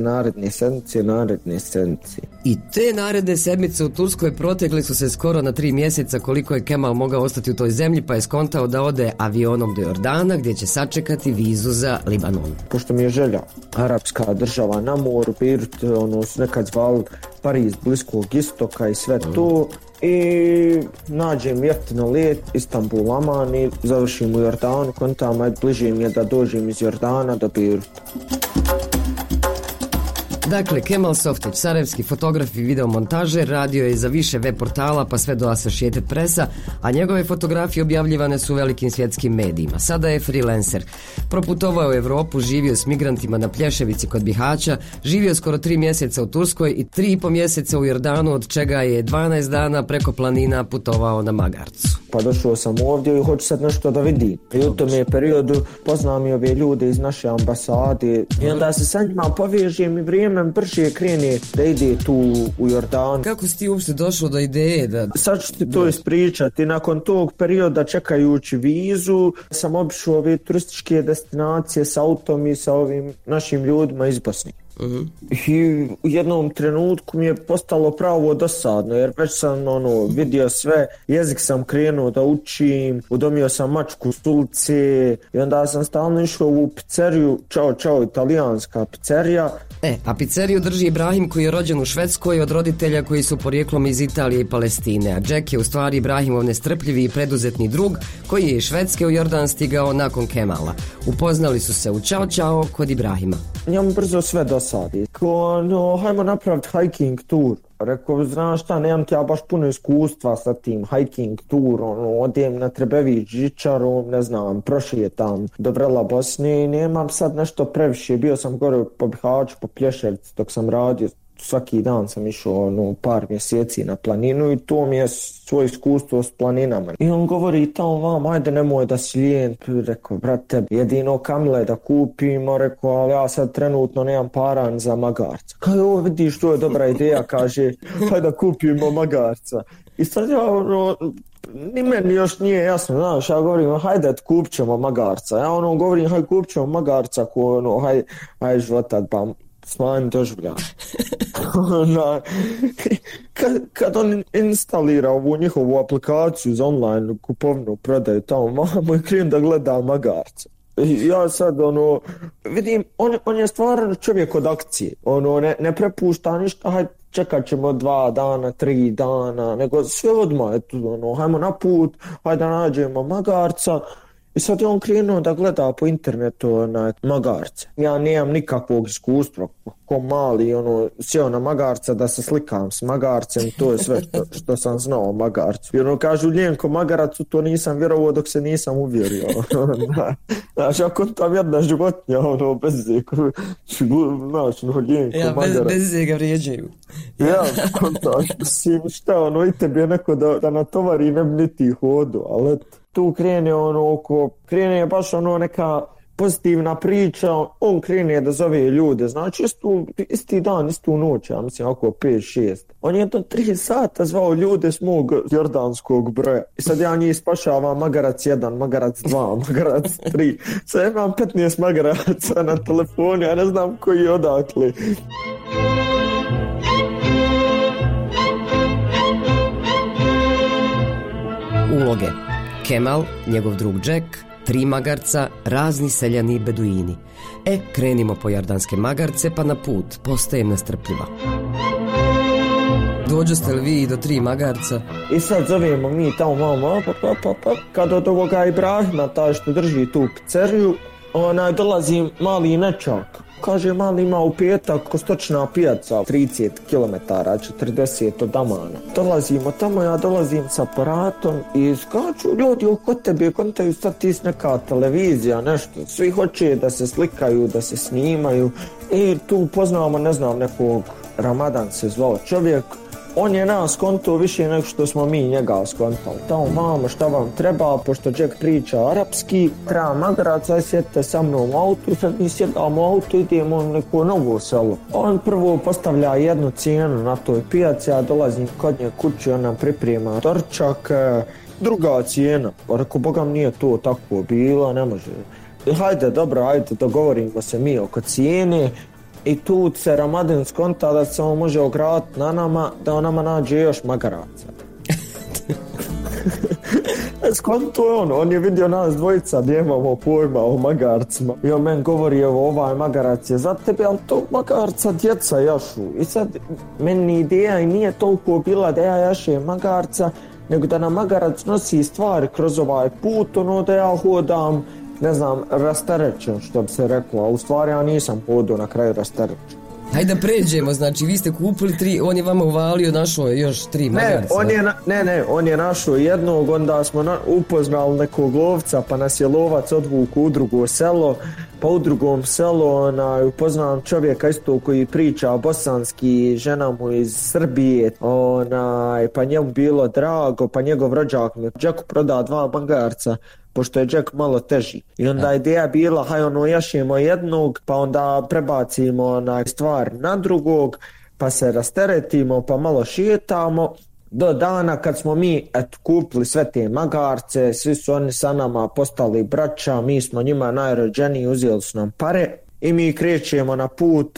I te naredne sedmice u Turskoj protekle su se skoro na 3 mjeseca koliko je Kemal mogao ostati u toj zemlji, pa je skontao da ode avionom do Jordana gdje će sačekati vizu za Libanon.
Pošto mi je želja arapska država na moru, Beirut, ono su nekad zvali Pariz Bliskog istoka i sve to, i nađem jeftino let Istanbul, Aman i završim u Jordanu, kontam bliže mi je da dođem iz Jordana do Beiruta.
Dakle, Kemal Softić, sarajevski fotograf i videomontažer, radio je za više web portala pa sve do Associated Pressa, a njegove fotografije objavljivane su u velikim svjetskim medijima. Sada je freelancer. Proputovao u Evropu, živio s migrantima na Plješevici kod Bihaća, živio skoro 3 mjeseca u Turskoj i 3,5 mjeseca u Jordanu, od čega je 12 dana preko planina putovao na Magarcu.
Pa došao sam ovdje i hoću sad nešto da vidim. I u tom je periodu poznam i ove ljude iz naše ambasade i onda se sa njima povežem i vrijeme brže krene da ide tu u Jordan.
Kako si ti uopšte došao do ideje da...
Sad ću ti to ispričati. Nakon tog perioda čekajući vizu sam obišao ove turističke destinacije s autom i sa ovim našim ljudima iz Bosne. I u jednom trenutku mi je postalo pravo dosadno, jer već sam vidio sve, jezik sam krenuo da učim, udomio sam mačku s ulice i onda sam stalno išao u pizzeriju, čao, italijanska pizzerija.
A pizzeriju drži Ibrahim, koji je rođen u Švedskoj od roditelja koji su porijeklom iz Italije i Palestine, a Jack je u stvari Ibrahimov nestrpljivi i preduzetni drug koji je iz Švedske u Jordan stigao nakon Kemala. Upoznali su se u Ćao kod Ibrahima.
Njemu brzo sve dosadi. Hajmo napraviti hiking tour. Rekao, znaš šta, nemam ti ja baš puno iskustva sa tim hiking tourom, odem na Trebević žičarom, ne znam, prošetam do Vrela Bosne i nemam sad nešto previše. Bio sam gore po Bihaću, po Plješevcu dok sam radio, svaki dan sam išao par mjeseci na planinu i to mi je svoje iskustvo s planinama. I on govori tamo vam, ajde nemoj da si lijen. Rekao, brate, jedino kamile da kupimo, rekao, ali ja sad trenutno nemam para za magarca. Kaže, vidiš, to je dobra ideja, kaže, hajde da kupimo magarca. I sad ja, ni meni još nije jasno, znaš, ja govorim, hajde, kupit ćemo magarca. Ja govorim, hajde, kupit ćemo magarca, hajde, života, pa smanjim doživljaj. Kad on instalira ovu njihovu aplikaciju za online kupovnu prodaju tamo, moj krenem da gleda magarca. Ja sad, vidim, on je stvarno čovjek od akcije, ne prepušta ništa, hajde, čekat ćemo 2 dana, 3 dana, nego sve odmah, hajmo na put, hajde da nađemo magarca. I sad je on krenuo da gleda po internetu na magarce. Ja nemam nikakvog iskustva, ko mali, sjeo na magarca da se slikam s magarcem, to je sve što sam znao o magarcu. Jer kažu ljenko magaracu, to nisam vjerovao dok se nisam uvjerio. Znaš, ako tam jedna životinja, bez zeka, znaš, ljenko magarac.
Bez zeka vrijeđaju.
Ja, kontaš, šta, i tebi je neko da natovari ne bi niti hodu, ali tu krene baš neka pozitivna priča, on krene da zove ljude, znači isti dan, istu noć, ja mislim oko 5-6. On je do 3 sata zvao ljude s mog jordanskog broja. I sad ja njih spašavam magarac 1, magarac 2, magarac 3. Sad imam 15 magaraca na telefonu, ja ne znam koji je odakle.
Uloge: Kemal, njegov drug Jack, 3 magarca, razni seljani beduini. Krenimo po jordanske magarce pa na put, postajem nestrpljiva. Dođoste li vi do 3 magarca?
I sad zovemo mi tamo mama, kad od ovoga Ibrahima, taj što drži tu pizzeriju, dolazi mali nečak. Kaže, mali ima u petak stočna pijaca, 30 km, 40 od Amana. Dolazimo tamo, ja dolazim s aparatom i skaču ljudi oko tebe, kontaju sad ti neka televizija, nešto. Svi hoće da se slikaju, da se snimaju i tu poznamo, ne znam, nekog, Ramadan se zvao čovjek. On je nas skontao više nego što smo mi njega skontali. Tamo, mamo, šta vam treba, pošto Jack priča arapski, treba magaraca, sjedite sa mnom u autu, sad mi sjedamo u autu, idemo u neko novo selo. On prvo postavlja jednu cijenu na toj pijaci, ja dolazim kod nje kući, on nam priprema dorčak, druga cijena. Rekao, bogam nije to tako bilo, ne može. Hajde, dobro, hajde, dogovorimo se mi oko cijene. I tu se Ramadan skonta da se on može ograditi na nama, da on nama nađe još magaraca. Skonto je on je vidio nas dvojica, nemamo pojma o magarcima. I on meni govori, evo, ovaj magarac je za tebe, ali to magarca djeca jašu. I sad, meni ideja i nije toliko bila da ja jašem magarca, nego da nam magarac nosi stvari kroz ovaj put, da ja hodam, ne znam, rasterećen, što bi se reklo, a u stvari ja nisam hodao na kraju rasterećen.
Hajde da pređemo, znači vi ste kupili 3, on je vama uvalio, našao još 3 magarca.
On je našao jednog, onda smo upoznali nekog lovca, pa nas je lovac odvuku u drugo selo, pa u drugom selu upoznam čovjeka isto koji priča bosanski, žena mu iz Srbije, pa njemu bilo drago, pa njegov rođak mi Jacku proda 2 magarca, pošto je Jack malo teži. I onda ideja bila, haj jašemo jednog, pa onda prebacimo stvar na drugog, pa se rasteretimo, pa malo šetamo, do dana kad smo mi kupili sve te magarce, svi su oni sa nama postali braća, mi smo njima najrođeniji, uzeli su nam pare i mi krećemo na put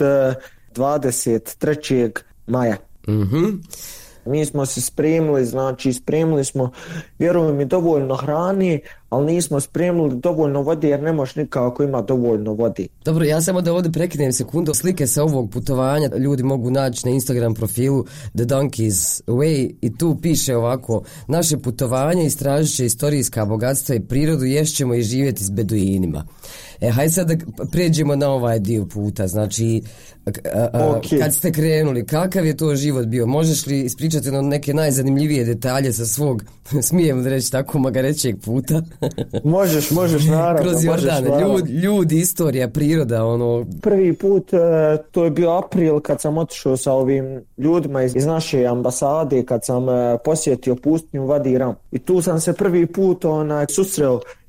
23. maja. Mi smo se spremili smo, vjerujem mi, dovoljno hrane, ali nismo spremili dovoljno vode jer ne možeš nikako ima dovoljno vode.
Dobro, ja samo da ovdje prekinem sekundu. Slike sa ovog putovanja ljudi mogu naći na Instagram profilu The Donkey's Way i tu piše ovako: naše putovanje istražit će istorijska bogatstva i prirodu, ješćemo i živjeti s beduinima. Hajde sad da pređemo na ovaj dio puta, znači kad ste krenuli, kakav je to život bio? Možeš li ispričati neke najzanimljivije detalje sa svog, smijem da reći tako, magarećeg puta?
Možeš, naravno.
Kroz Jordane, ljudi, istorija, priroda,
Prvi put, to je bio april kad sam otišao sa ovim ljudima iz naše ambasade, kad sam posjetio pustinju Vadi Ram. I tu sam se prvi put susreo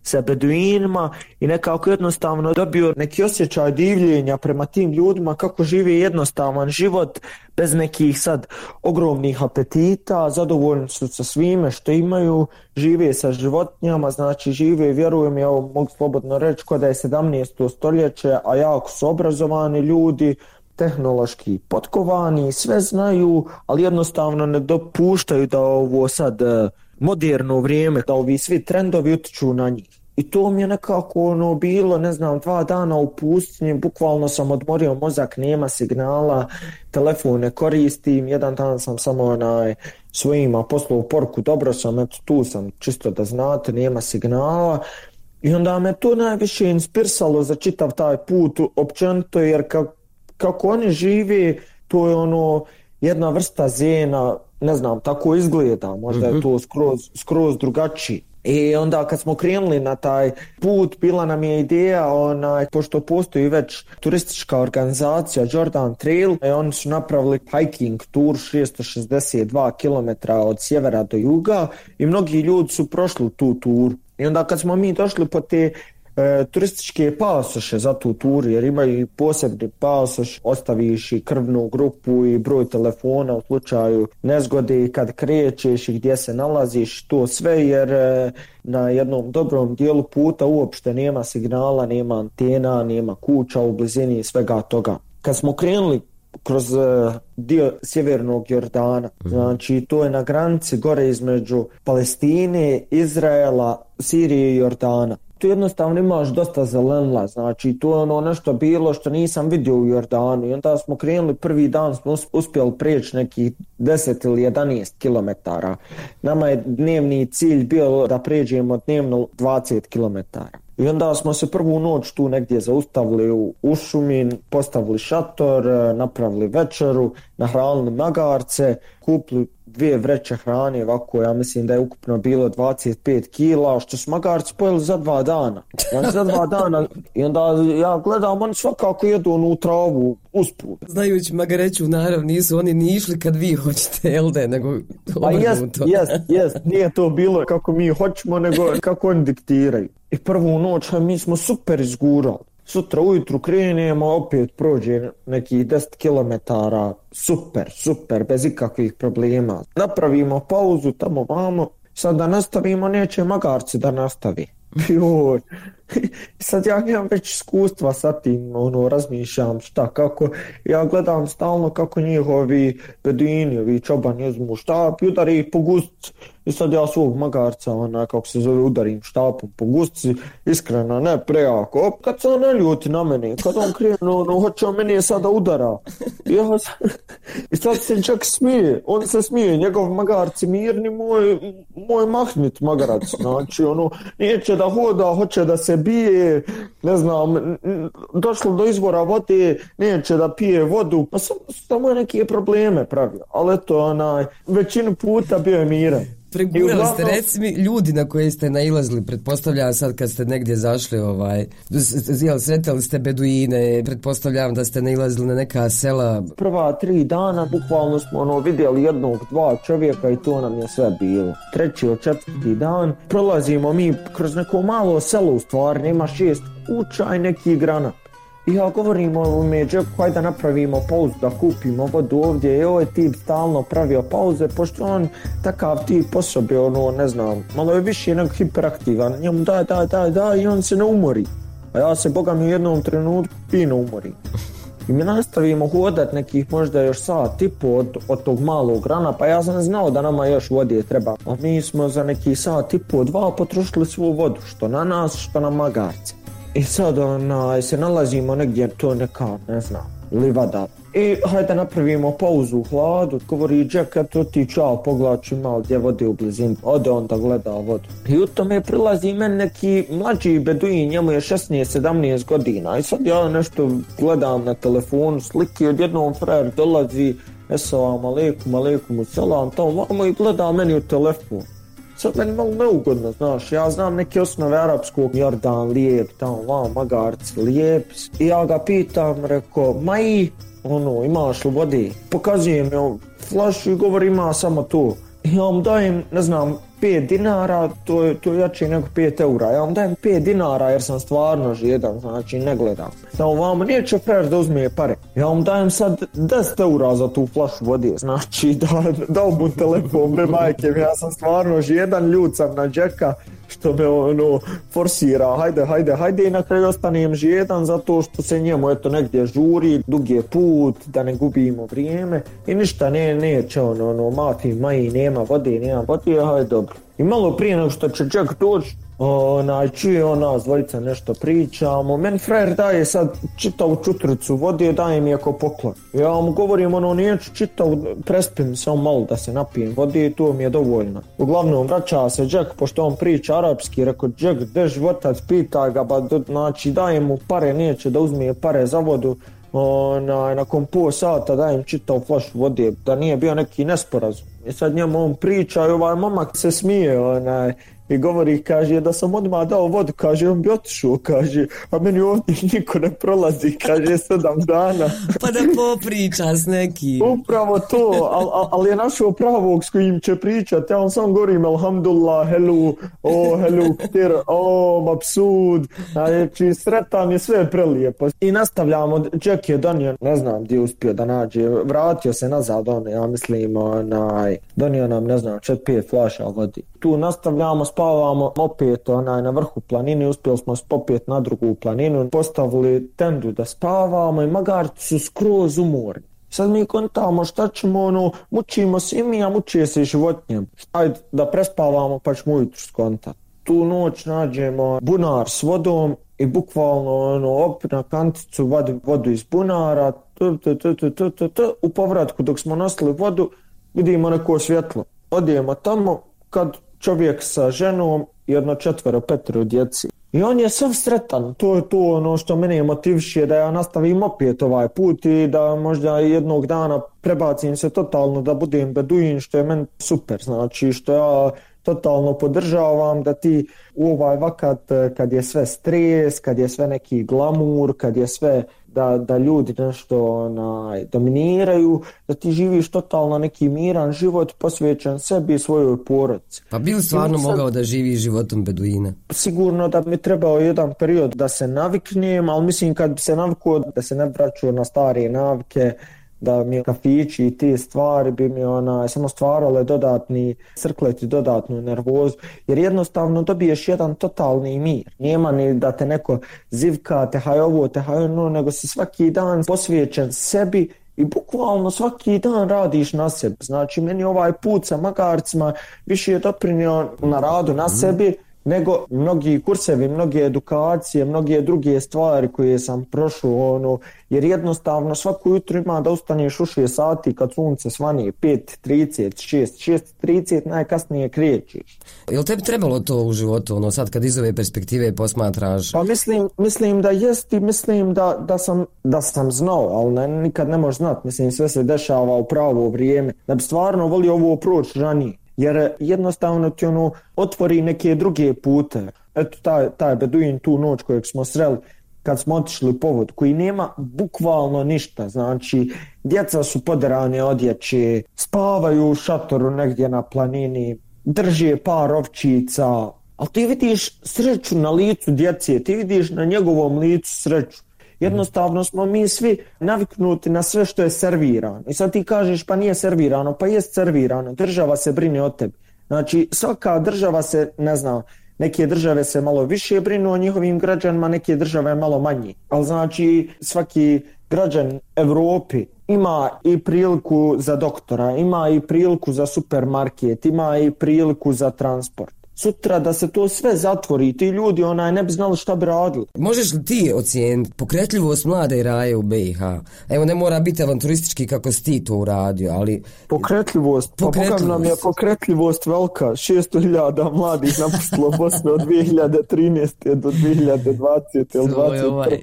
sa beduinima i nekako jednostavno dobio neki osjećaj divljenja prema tim ljudima kako žive jednostavan život bez nekih sad ogromnih apetita, zadovoljni su sa svime što imaju, žive sa životinjama, znači žive, vjerujem, ja mogu slobodno reći, kod da je 17. stoljeće, a jako su obrazovani ljudi, tehnološki potkovani, sve znaju, ali jednostavno ne dopuštaju da ovo sad moderno vrijeme, da ovi svi trendovi utiču na njih. I to mi je nekako bilo, ne znam, 2 dana u pustinji, bukvalno sam odmorio mozak, nema signala, telefon ne koristim, jedan dan sam samo svojima poslao poruku, dobro sam, eto tu sam, čisto da znate, nema signala. I onda me to najviše inspirisalo za čitav taj put općenito, jer kako oni žive, to je jedna vrsta zena, ne znam, tako izgleda, možda je to skroz drugačiji. I onda kad smo krenuli na taj put, bila nam je ideja, pošto postoji već turistička organizacija Jordan Trail, oni su napravili hiking tur 662 km od sjevera do juga i mnogi ljudi su prošli tu tur. I onda kad smo mi došli po te turističke pasoše za tu turu, jer imaju posebni pasoš, ostaviš i krvnu grupu i broj telefona u slučaju nezgode i kad krećeš i gdje se nalaziš, to sve, jer na jednom dobrom dijelu puta uopšte nema signala, nema antena, nema kuća u blizini i svega toga. Kad smo krenuli kroz dio sjevernog Jordana, znači to je na granici gore između Palestine, Izraela, Sirije i Jordana. Tu jednostavno imaš dosta zelenila, znači to je nešto bilo što nisam vidio u Jordanu i onda smo krenuli, prvi dan smo uspjeli preći nekih 10 ili 11 kilometara. Nama je dnevni cilj bio da pređemo dnevno 20 kilometara. I onda smo se prvu noć tu negdje zaustavili u šumi, postavili šator, napravili večeru, nahranili magarce, kupili 2 vreće hrane, ovako ja mislim da je ukupno bilo 25 kila, što su magarci pojeli za 2 dana. Znači za 2 dana i onda ja gledam, oni svakako jedu onu travu usput.
Znajući magareću, naravno, nisu oni ni išli kad vi hoćete, jel da, nego
pa jest, nije to bilo kako mi hoćemo, nego kako oni diktiraju. I prvu noć mi smo super izgurali. Sutra ujutru krenemo, opet prođe nekih 10 kilometara, super, bez ikakvih problema. Napravimo pauzu tamo vamo, sad da nastavimo, neće magarci da nastavi. Joj. Sad ja imam već iskustva sa tim, razmišljam šta, kako, ja gledam stalno kako njihovi beduini, ovi čobani uzmu štap i udari ih po gustici. I sad ja svog magarca, kako se zove, udarim štapom po gustici, iskreno, ne prejako. Kad se on ne ljuti na mene, kad on krenu, hoće on meni sada udara. I sad se čak smije, on se smije, njegov magarci mirni, moj mahnit magarac, znači, neće da hoda, hoće da se bije, ne znam, došlo do izvora vode, neće da pije vodu, pa samo je neke probleme pravio, ali eto, većinu puta bio je miran.
Pregurali ste, reci mi, ljudi na koje ste nailazili, pretpostavljam sad kad ste negdje zašli, sretali ste beduine, pretpostavljam da ste nailazili na neka sela.
Prva 3 dana bukvalno smo vidjeli 1-2 čovjeka i to nam je sve bilo. 3. ili 4. dan prolazimo mi kroz neko malo selo, u stvari nema 6 kuća i neki granat. I ja govorim ovome džeku, hajde da napravimo pauzu, da kupimo vodu ovdje. I ovaj tip stalno pravio pauze, pošto on takav tip osobe, ne znam, malo je više nego hiperaktivan. Njemu daj i on se ne umori. A ja se, boga mi, u jednom trenutku fino umorim. I mi nastavimo hodat nekih možda još sat i po od tog malog rana, pa ja sam znao da nama još vode treba. A mi smo za nekih sat i po 2 potrošili svu vodu, što na nas, što na magarce. I sad se nalazimo negdje, to neka, ne znam, livada. I hajde napravimo pauzu u hladu, govori Jack, eto ti čao, pogledaš ima gdje vode u blizini. Ode on da gleda vodu. I u tome prilazi meni neki mlađi beduin, njemu je 16-17 godina. I sad ja nešto gledam na telefonu, slike, odjednom frajer dolazi, assalamu alaikum, selam, tamo vamo i gleda meni u telefon. Sad meni malo neugodno, znaš, ja znam neke osnove arapskog, Jordan, lijep, tamo, magarci, lijep. I ja ga pitam, rekao, imaš li vode? Pokazujem joj flašu i govori, ima samo to. I ja mu dajem, ne znam, 5 dinara, to je jače nego 5 eura. Ja vam dajem 5 dinara jer sam stvarno žedan, znači ne gledam. Samo vama nije čofer da uzme pare. Ja vam dajem sad 10 eura za tu flašu vode, znači dao mu telefon, bre majke, ja sam stvarno žedan, ljud sam na Jacka što me forsira, hajde i na kraju ostanem žedan zato što se njemu eto negdje žuri, dug je put, da ne gubimo vrijeme i ništa neće mati maji, nema vode, hajde dobro. I malo prije nego što će Jack doći, čuje nas dvojica nešto pričamo, meni frajer daje sad čitavu čutricu vode, daje mi ako poklon. Ja mu govorim neću čitavu, prespim samo malo da se napijem vode i to mi je dovoljno. Uglavnom vraća se Jack, pošto on priča arapski, rekao Jack, gde životac, pitaj ga, znači daje mu pare, neće da uzme pare za vodu. Nakon pol sata dajem čitavu flašu vode, da nije bio neki nesporazum. I sad njemu on priča i ovaj momak se smije i govori, kaže, da sam odmah dao vodu, kaže, on bi otišao, kaže, a meni ovdje niko ne prolazi, kaže, 7 dana.
Pa da popriča s nekim.
Upravo to, ali je našao pravog s kojim će pričati, ja on sam govorim, alhamdulillah, hello, ktir, mapsud, znači sretan je, sve prelijepo. I nastavljamo, Jack je donio, ne znam gdje uspio da nađe, vratio se nazad, ja mislim, donio nam, ne znam, 4-5 flaša vodi. Tu nastavljamo, spavamo opet na vrhu planine, uspjeli smo popet na drugu planinu, postavili tendu da spavamo i magarci su skroz umorni. Sad mi kontamo šta ćemo, mučimo se i mi, a mučije se i životinjem. Ajde da prespavamo pa ćemo ujutru skontati. Tu noć nađemo bunar s vodom i bukvalno opet na kanticu vadim vodu iz bunara, u povratku dok smo nosili vodu vidimo neko svjetlo. Odijemo tamo kad čovjek sa ženom i 4-5 djeci. I on je sav sretan, to je to ono što mene motiviše da ja nastavim opet ovaj put i da možda jednog dana prebacim se totalno da budem beduin, što je meni super, znači što ja totalno podržavam da ti u ovaj vakat kad je sve stres, kad je sve neki glamur, kad je sve da ljudi nešto dominiraju, da ti živiš totalno neki miran život posvećen sebi i svojoj porodici.
Pa bi li stvarno mogao da živi životom beduina?
Sigurno da mi trebao jedan period da se naviknem, ali mislim kad bi se navikao da se ne vraćao na stare navike, da mi kafići i te stvari bi mi samo stvarale dodatni crkleti, dodatnu nervozu, jer jednostavno dobiješ jedan totalni mir. Nema ni da te neko zivka, tehaj ovo, tehaj ono, nego si svaki dan posvećen sebi i bukvalno svaki dan radiš na sebi. Znači meni ovaj put sa magarcima više je doprinio na radu na sebi nego mnogi kursevi, mnoge edukacije, mnoge druge stvari koje sam prošao, jer jednostavno svako jutro ima da ustaneš u 6 sati kad sunce svani 5:30, 6:30, najkasnije krećeš.
Jel tebi trebalo to u životu, sad kad iz ove perspektive posmatraš?
Pa mislim da jest i mislim da sam znao, ali nikad ne možeš znati, mislim sve se dešava u pravo vrijeme, da bi stvarno volio ovo proći ranije. Jer jednostavno ti otvori neke druge pute. Eto taj beduin tu noć kojeg smo sreli kad smo otišli po vodu, koji nema bukvalno ništa. Znači, djeca su poderane odjeće, spavaju u šatoru negdje na planini, drže par ovčica, ali ti vidiš sreću na licu djece, ti vidiš na njegovom licu sreću. Jednostavno smo mi svi naviknuti na sve što je servirano. I sad ti kažeš pa nije servirano, pa jest servirano. Država se brine o tebi. Znači svaka država se, ne znam, neke države se malo više brinu o njihovim građanima, neke države malo manje. Ali znači svaki građan Evropi ima i priliku za doktora, ima i priliku za supermarket, ima i priliku za transport. Sutra da se to sve zatvori, ti ljudi ne bi znali šta bi radili.
Možeš li ti ocijeniti pokretljivost mlade Raje u BiH? Evo, ne mora biti avanturistički kako si ti to uradio, ali...
Pokretljivost? Pa Boga nam je pokretljivost velika. 600.000 mladih napustilo Bosnu od 2013. do 2020. ili 2021.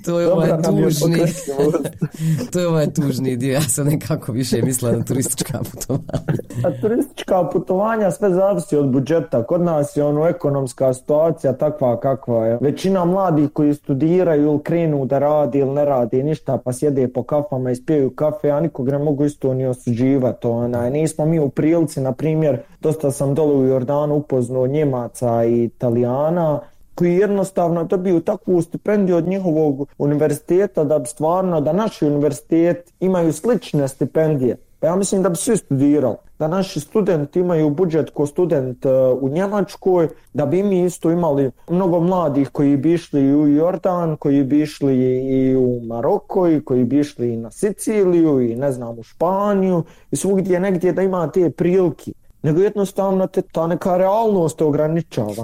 To je ovaj tužni dio. Ja sam nekako više mislila na turistička putovanja.
A turistička putovanja sve zavisi od budžeta. Kod kod nas je ekonomska situacija takva kakva je. Većina mladih koji studiraju ili krenu da radi ili ne radi ništa pa sjede po kafama i spijaju kafe, a nikog ne mogu isto ni osuđivati. Nismo mi u prilici, na primjer, dosta sam dole u Jordanu upoznao Njemaca i Italijana koji jednostavno dobiju takvu stipendiju od njihovog univerziteta da bi stvarno, da naši univerziteti imaju slične stipendije. Pa ja mislim da bi svi studirali, da naši studenti imaju budžet ko student u Njemačkoj, da bi mi isto imali mnogo mladih koji bi išli u Jordan, koji bi išli i u Maroko, i koji bi išli i na Siciliju i ne znam u Španiju i svugdje negdje da ima te prilike. Nego jednostavno ta neka realnost ograničava.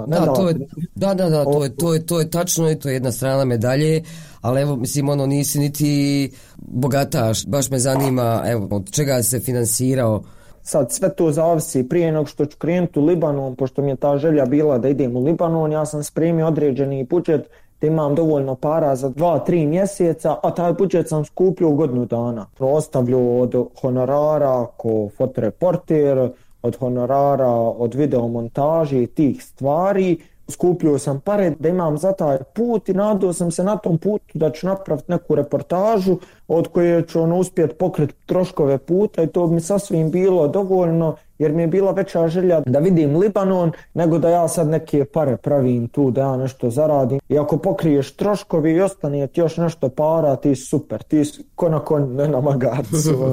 To je tačno i to je jedna strana medalje, ali evo, mislim, nisi niti bogataš, baš me zanima, evo, od čega se finansirao?
Sad sve to zavisi, prije nego što ću krenuti u Libanon, pošto mi je ta želja bila da idem u Libanon, ja sam spremio određeni budžet da imam dovoljno para za 2-3 mjeseca, a taj budžet sam skupljio u godinu dana. Ostavljio od honorara ko fotoreporter, od honorara, od videomontaži i tih stvari. Skupljio sam pare da imam za taj put i nadao sam se na tom putu da ću napraviti neku reportažu od koje ću uspjeti pokriti troškove puta i to bi mi sasvim bilo dovoljno jer mi je bila veća želja da vidim Libanon nego da ja sad neke pare pravim tu, da ja nešto zaradim. I ako pokriješ troškovi i ostane ti još nešto para, ti super, ti ko na konju, ne na magarcu.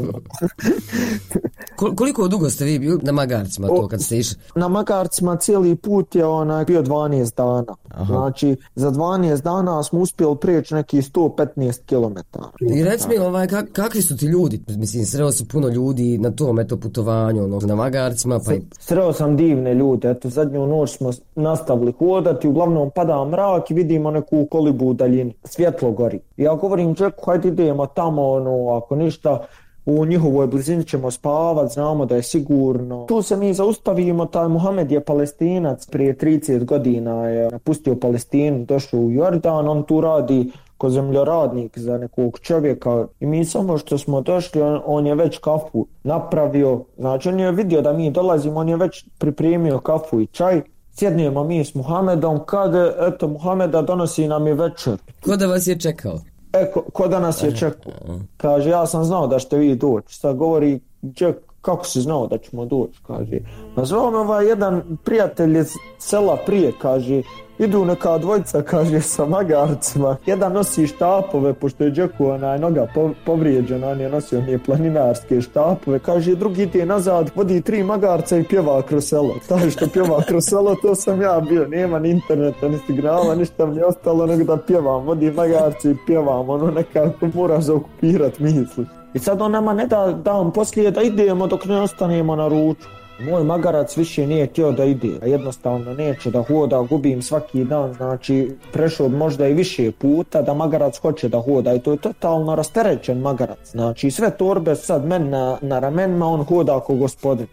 Koliko dugo ste vi bili na magarcima to kad ste išli?
Na magarcima cijeli put je bio 12 dana. Aha. Znači za 12 dana smo uspjeli prijeći neki 115 km.
I reci mi, kakvi su ti ljudi? Mislim, sreo si puno ljudi na tom putovanju, na magarcima.
Sreo sam divne ljude. Eto, zadnju noć smo nastavili hodati, uglavnom pada mrak i vidimo neku kolibu u daljini. Svjetlo gori. Ja govorim Jacku, hajde idemo tamo, ako ništa, u njihovoj blizini ćemo spavat, znamo da je sigurno. Tu se mi zaustavimo, taj Muhamed je Palestinac, prije 30 godina je napustio Palestinu, došao u Jordan, on tu radi ko zemljoradnik za nekog čovjeka i mi samo što smo došli, on je već kafu napravio, znači on je vidio da mi dolazimo, on je već pripremio kafu i čaj. Sjednijemo mi s Muhamedom, kad eto Muhameda donosi nam i večer.
Ko da vas je čekao?
Ko da nas je čekao. Kaže, ja sam znao da ćete vi doći. Sad govori, Jack, kako si znao da ćemo doći? Kaže, nazvao me jedan prijatelj iz sela prije, kaže, idu neka dvojica, kaže, sa magarcima. Jedan nosi štapove, pošto je Jacku noga povrijeđena, on je nosio planinarske štapove. Kaže, drugi ide nazad, vodi 3 magarca i pjeva kroz selo. Taj što pjeva kroz selo, to sam ja bio. Nema ni interneta, ni signala, ništa mi je ostalo nego da pjevam. Vodi magarci i pjevam, nekako moraš zaokupirati misli. I sad on nama ne da on poslije da idemo dok ne ostanemo na ručku. Moj magarac više nije htio da ide, jednostavno neće da hoda, gubim svaki dan, znači prešao možda i više puta da magarac hoće da hoda i to je totalno rasterećen magarac, znači sve torbe sad meni na ramenima, on hoda ako gospodin.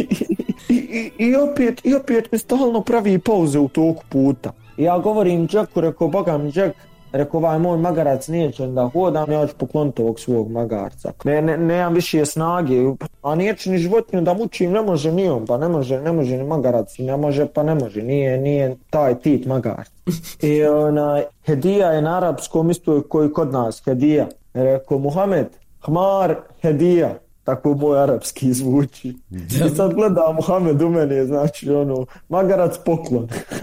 I opet mi stalno pravi pauze u toku puta. Ja govorim Jacku, rekao, boga mi Jack, rekao, moj magarac neće da hodam, ja ću pokloniti ovog svog magarca. Nemam više snage, a neće ni životinju da mučim, ne može ni on, pa ne može ni magarac, ne može, pa ne može, nije taj tit magarc. I hedija je na arapskom isto koji kod nas, hedija. Rekao, Muhammed, hmar, hedija. Tako moj arapski zvuči. I sad gleda Muhammed u mene, znači magarac poklon.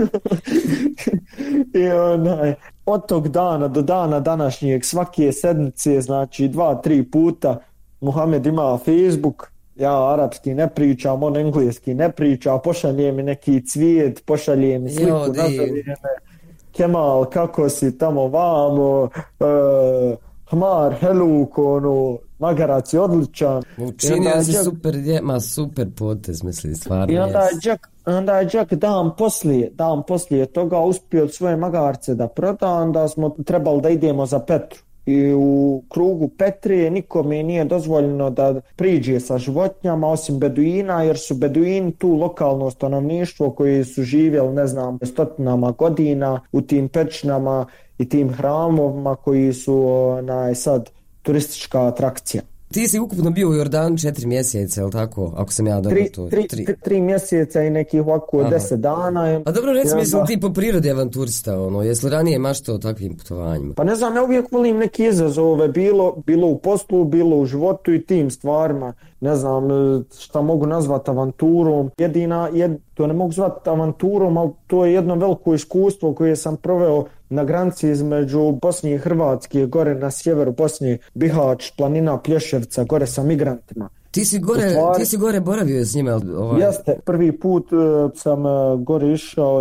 I od tog dana do dana današnjeg svake sedmice, znači 2-3 puta Muhammed ima Facebook, ja arapski ne pričam, on engleski ne priča, pošalje mi neki cvijet, pošalje mi sliku, nazove me Kemal, kako si tamo vamo, hmar, heluk, magarac je odličan.
Učinio si super potez, mislim, stvarno.
I onda je Jack dan poslije toga uspio svoje magarce da proda, onda smo trebali da idemo za Petru. I u krugu Petrije nikome nije dozvoljeno da priđe sa životinjama osim beduina, jer su beduini tu lokalno stanovništvo koji su živjeli, ne znam, stotinama godina u tim pećinama i tim hramovima koji su sad turistička atrakcija.
Ti si ukupno bio u Jordanu 4 mjeseca, je li tako? Ako sam ja dobro to...
3 mjeseca i nekih ovako 10 dana.
A dobro, recimo, jesi ti po prirodi avanturista, jesi li ranije maštao o takvim putovanjima?
Pa ne znam, ja uvijek volim neke izazove, bilo u poslu, bilo u životu i tim stvarima. Ne znam šta mogu nazvati avanturom. To ne mogu zvati avanturom, ali to je jedno veliko iskustvo koje sam proveo na granici između Bosne i Hrvatske, gore na sjeveru Bosne, Bihać, planina Plješevca, gore sa migrantima.
Ti si gore boravio s njima?
Jeste, prvi put sam gore išao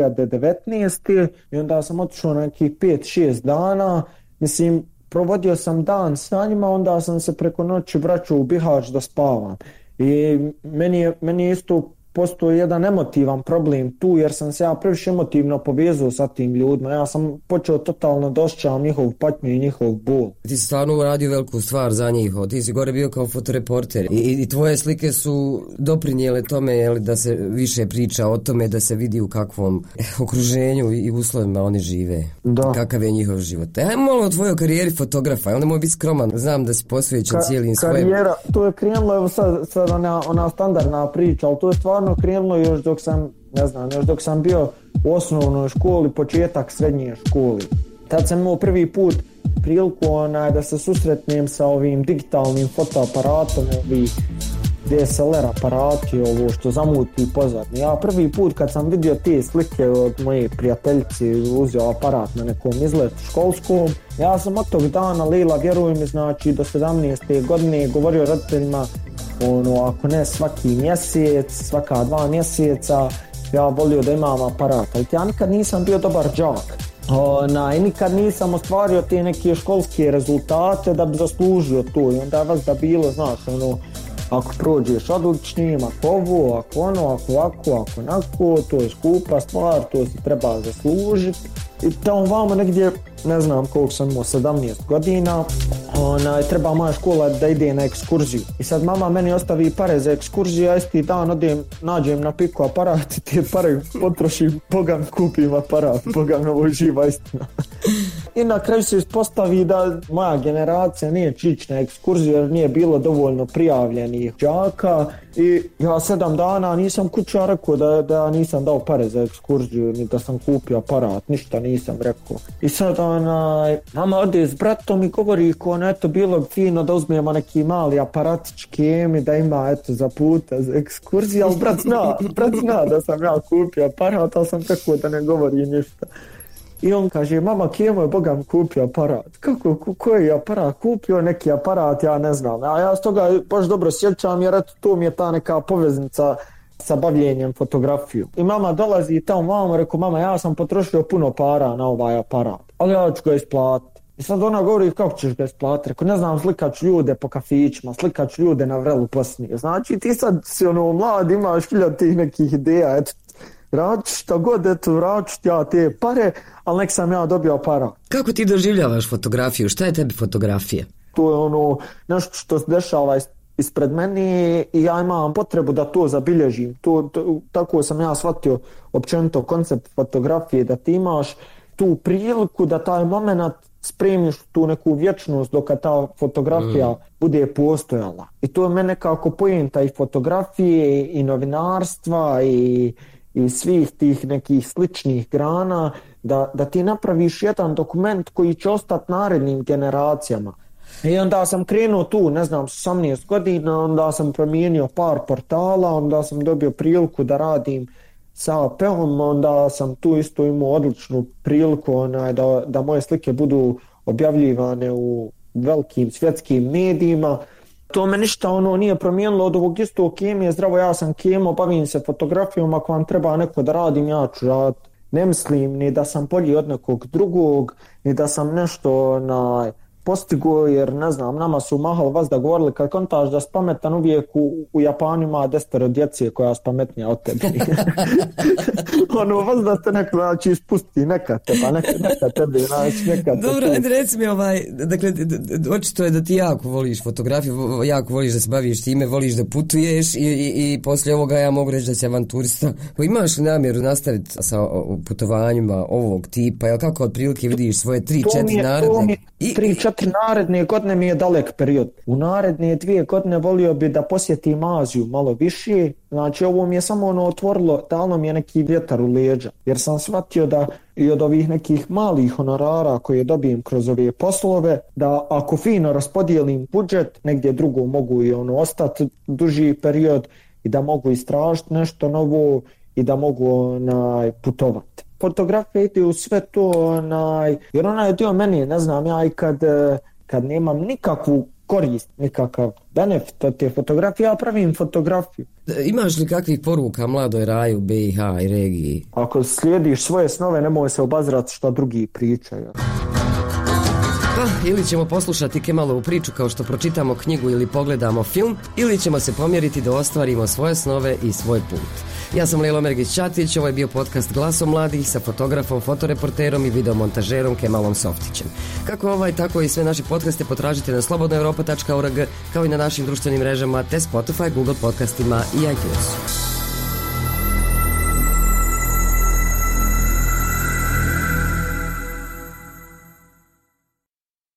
2019. i onda sam otišao na nekih 5-6 dana. Mislim, provodio sam dan sa njima, onda sam se preko noći vraćao u Bihać da spavam. I meni je isto postoji jedan emotivan problem tu, jer sam se ja previše emotivno povezao sa tim ljudima. Ja sam počeo totalno da osjećam njihov patnju i njihov bol.
Ti si stvarno uradio veliku stvar za njih. Ti si gore bio kao fotoreporter i tvoje slike su doprinijele tome da se više priča o tome, da se vidi u kakvom okruženju i uslovima oni žive. Da. Kakav je njihov život. Ajmo malo o tvojoj karijeri fotografa. Onda moj biti skroman. Znam da si posvećen cijelim svojim...
Karijera, to je krenulo, evo sad ona standardna priča, ali to je stvarno krenulo još dok sam bio u osnovnoj školi, početak srednje škole. Tad sam imao prvi put priliku da se susretnem sa ovim digitalnim fotoaparatom, ovi DSLR aparati, ovo što zamuti pozadnje. Ja prvi put kad sam vidio te slike od moje prijateljice, uzeo aparat na nekom izletu školskom, ja sam od tog dana, Lila, vjeruj mi, znači do 17. godine govorio roditeljima, ako ne svaki mjesec, svaka 2 mjeseca, ja volio da imam aparat. Ali ja nikad nisam bio dobar đak. I nikad nisam ostvario te neke školske rezultate da bi zaslužio to. I onda je vas da bilo, znaš, ako prođeš odličnim, ako ovo, ako ono, ako ovako, ako onako, to je skupa stvar, to se treba zaslužiti. I tamo vamo negdje, ne znam koliko sam imao, 17 godina, treba moja škola da ide na ekskurziju. I sad mama meni ostavi pare za ekskurziju, ja isti dan nađem na piku aparat i te pare potrošim, Boga mi kupim aparat, Boga mi ovo živa istina. I na kraju se ispostavi da moja generacija nije čić na ekskurziju jer nije bilo dovoljno prijavljenih đaka i ja 7 dana nisam kuća rekao da nisam dao pare za ekskurziju ni da sam kupio aparat, ništa nisam rekao. I sad mama ode s bratom i govori eto bilo fino da uzmemo neki mali aparatić Kemi da ima za puta za ekskurziju, ali brat zna da sam ja kupio aparat, ali sam tako da ne govori ništa. I on kaže, mama, Kemo je Boga mi kupio aparat. Kako, koji je aparat? Kupio neki aparat, ja ne znam. A ja s toga baš dobro sjećam jer eto to mi je ta neka poveznica sa bavljenjem fotografiju. I mama dolazi i tamo mama, rekao, mama, ja sam potrošio puno para na ovaj aparat, ali ja ću ga isplatiti. I sad ona govori, kako ćeš ga isplatiti? Rekao, ne znam, slikat ću ljude po kafićima, slikat ću ljude na vrelu poslije. Znači ti sad si mlad, imaš 1000 tih nekih ideja, eto. Raču šta god, vraću ja te pare, ali nek sam ja dobio aparat.
Kako ti doživljavaš fotografiju? Šta je tebi fotografija?
To je nešto što se dešava ispred mene i ja imam potrebu da to zabilježim. Tako sam ja shvatio općenito koncept fotografije, da ti imaš tu priliku da taj moment spremiš tu neku vječnost dok ta fotografija bude postojala. I to je mene kako poenta i fotografije i novinarstva i svih tih nekih sličnih grana, da ti napraviš jedan dokument koji će ostati narednim generacijama. I onda sam krenuo tu, ne znam, 18 godina, onda sam promijenio par portala, onda sam dobio priliku da radim sa AP-om, onda sam tu isto imao odličnu priliku da moje slike budu objavljivane u velikim svjetskim medijima. To me ništa nije promijenilo od ovog istog Kemije, zdravo, ja sam Kemo, bavim se fotografijom, ako vam treba neko da radim, ja ću raditi. Ne mislim ni da sam bolji od nekog drugog, ni da sam nešto postigo, jer ne znam, nama su mahali vas da govorili kad kontaš da si pametan, uvijek u Japanu ima 10 djece koja je pametnija od tebi. Vas da ste neko, znači, ispusti neka teba, neka tebi, znači, neka teba.
Dobro, reci mi, dakle, očito je da ti jako voliš fotografiju, jako voliš da se baviš time, voliš da putuješ i poslije ovoga ja mogu reći da si avanturista. Imaš li namjeru nastaviti sa putovanjima ovog tipa, jel kako otprilike vidiš svoje 3-4 naredne?
3-4 4 naredne godine mi je dalek period. U naredne 2 godine volio bi da posjetim Aziju malo više. Znači ovo mi je samo otvorilo, dalo mi je neki vjetar u leđa. Jer sam shvatio da i od ovih nekih malih honorara koje dobijem kroz ove poslove, da ako fino raspodijelim budžet, negdje drugo mogu i ostati duži period i da mogu istražiti nešto novo i da mogu putovati. Fotografija ide u sve to, jer ona je dio meni, ne znam, ja i kad nemam nikakvu korist, nikakav benefit od te fotografije, ja pravim fotografiju.
Imaš li kakvih poruka mladoj raju BiH i regiji?
Ako slijediš svoje snove, nemoj se obazirati što drugi pričaju.
Pa, ili ćemo poslušati Kemalovu priču kao što pročitamo knjigu ili pogledamo film, ili ćemo se pomjeriti da ostvarimo svoje snove i svoj put. Ja sam Lelo Mergić-Ćatić, ovo je bio podcast Glasom mladih sa fotografom, fotoreporterom i videomontažerom Kemalom Softićem. Kako ovaj, tako i sve naše podcaste potražite na slobodnoeuropa.org, kao i na našim društvenim mrežama te Spotify, Google podcastima i iTunesu.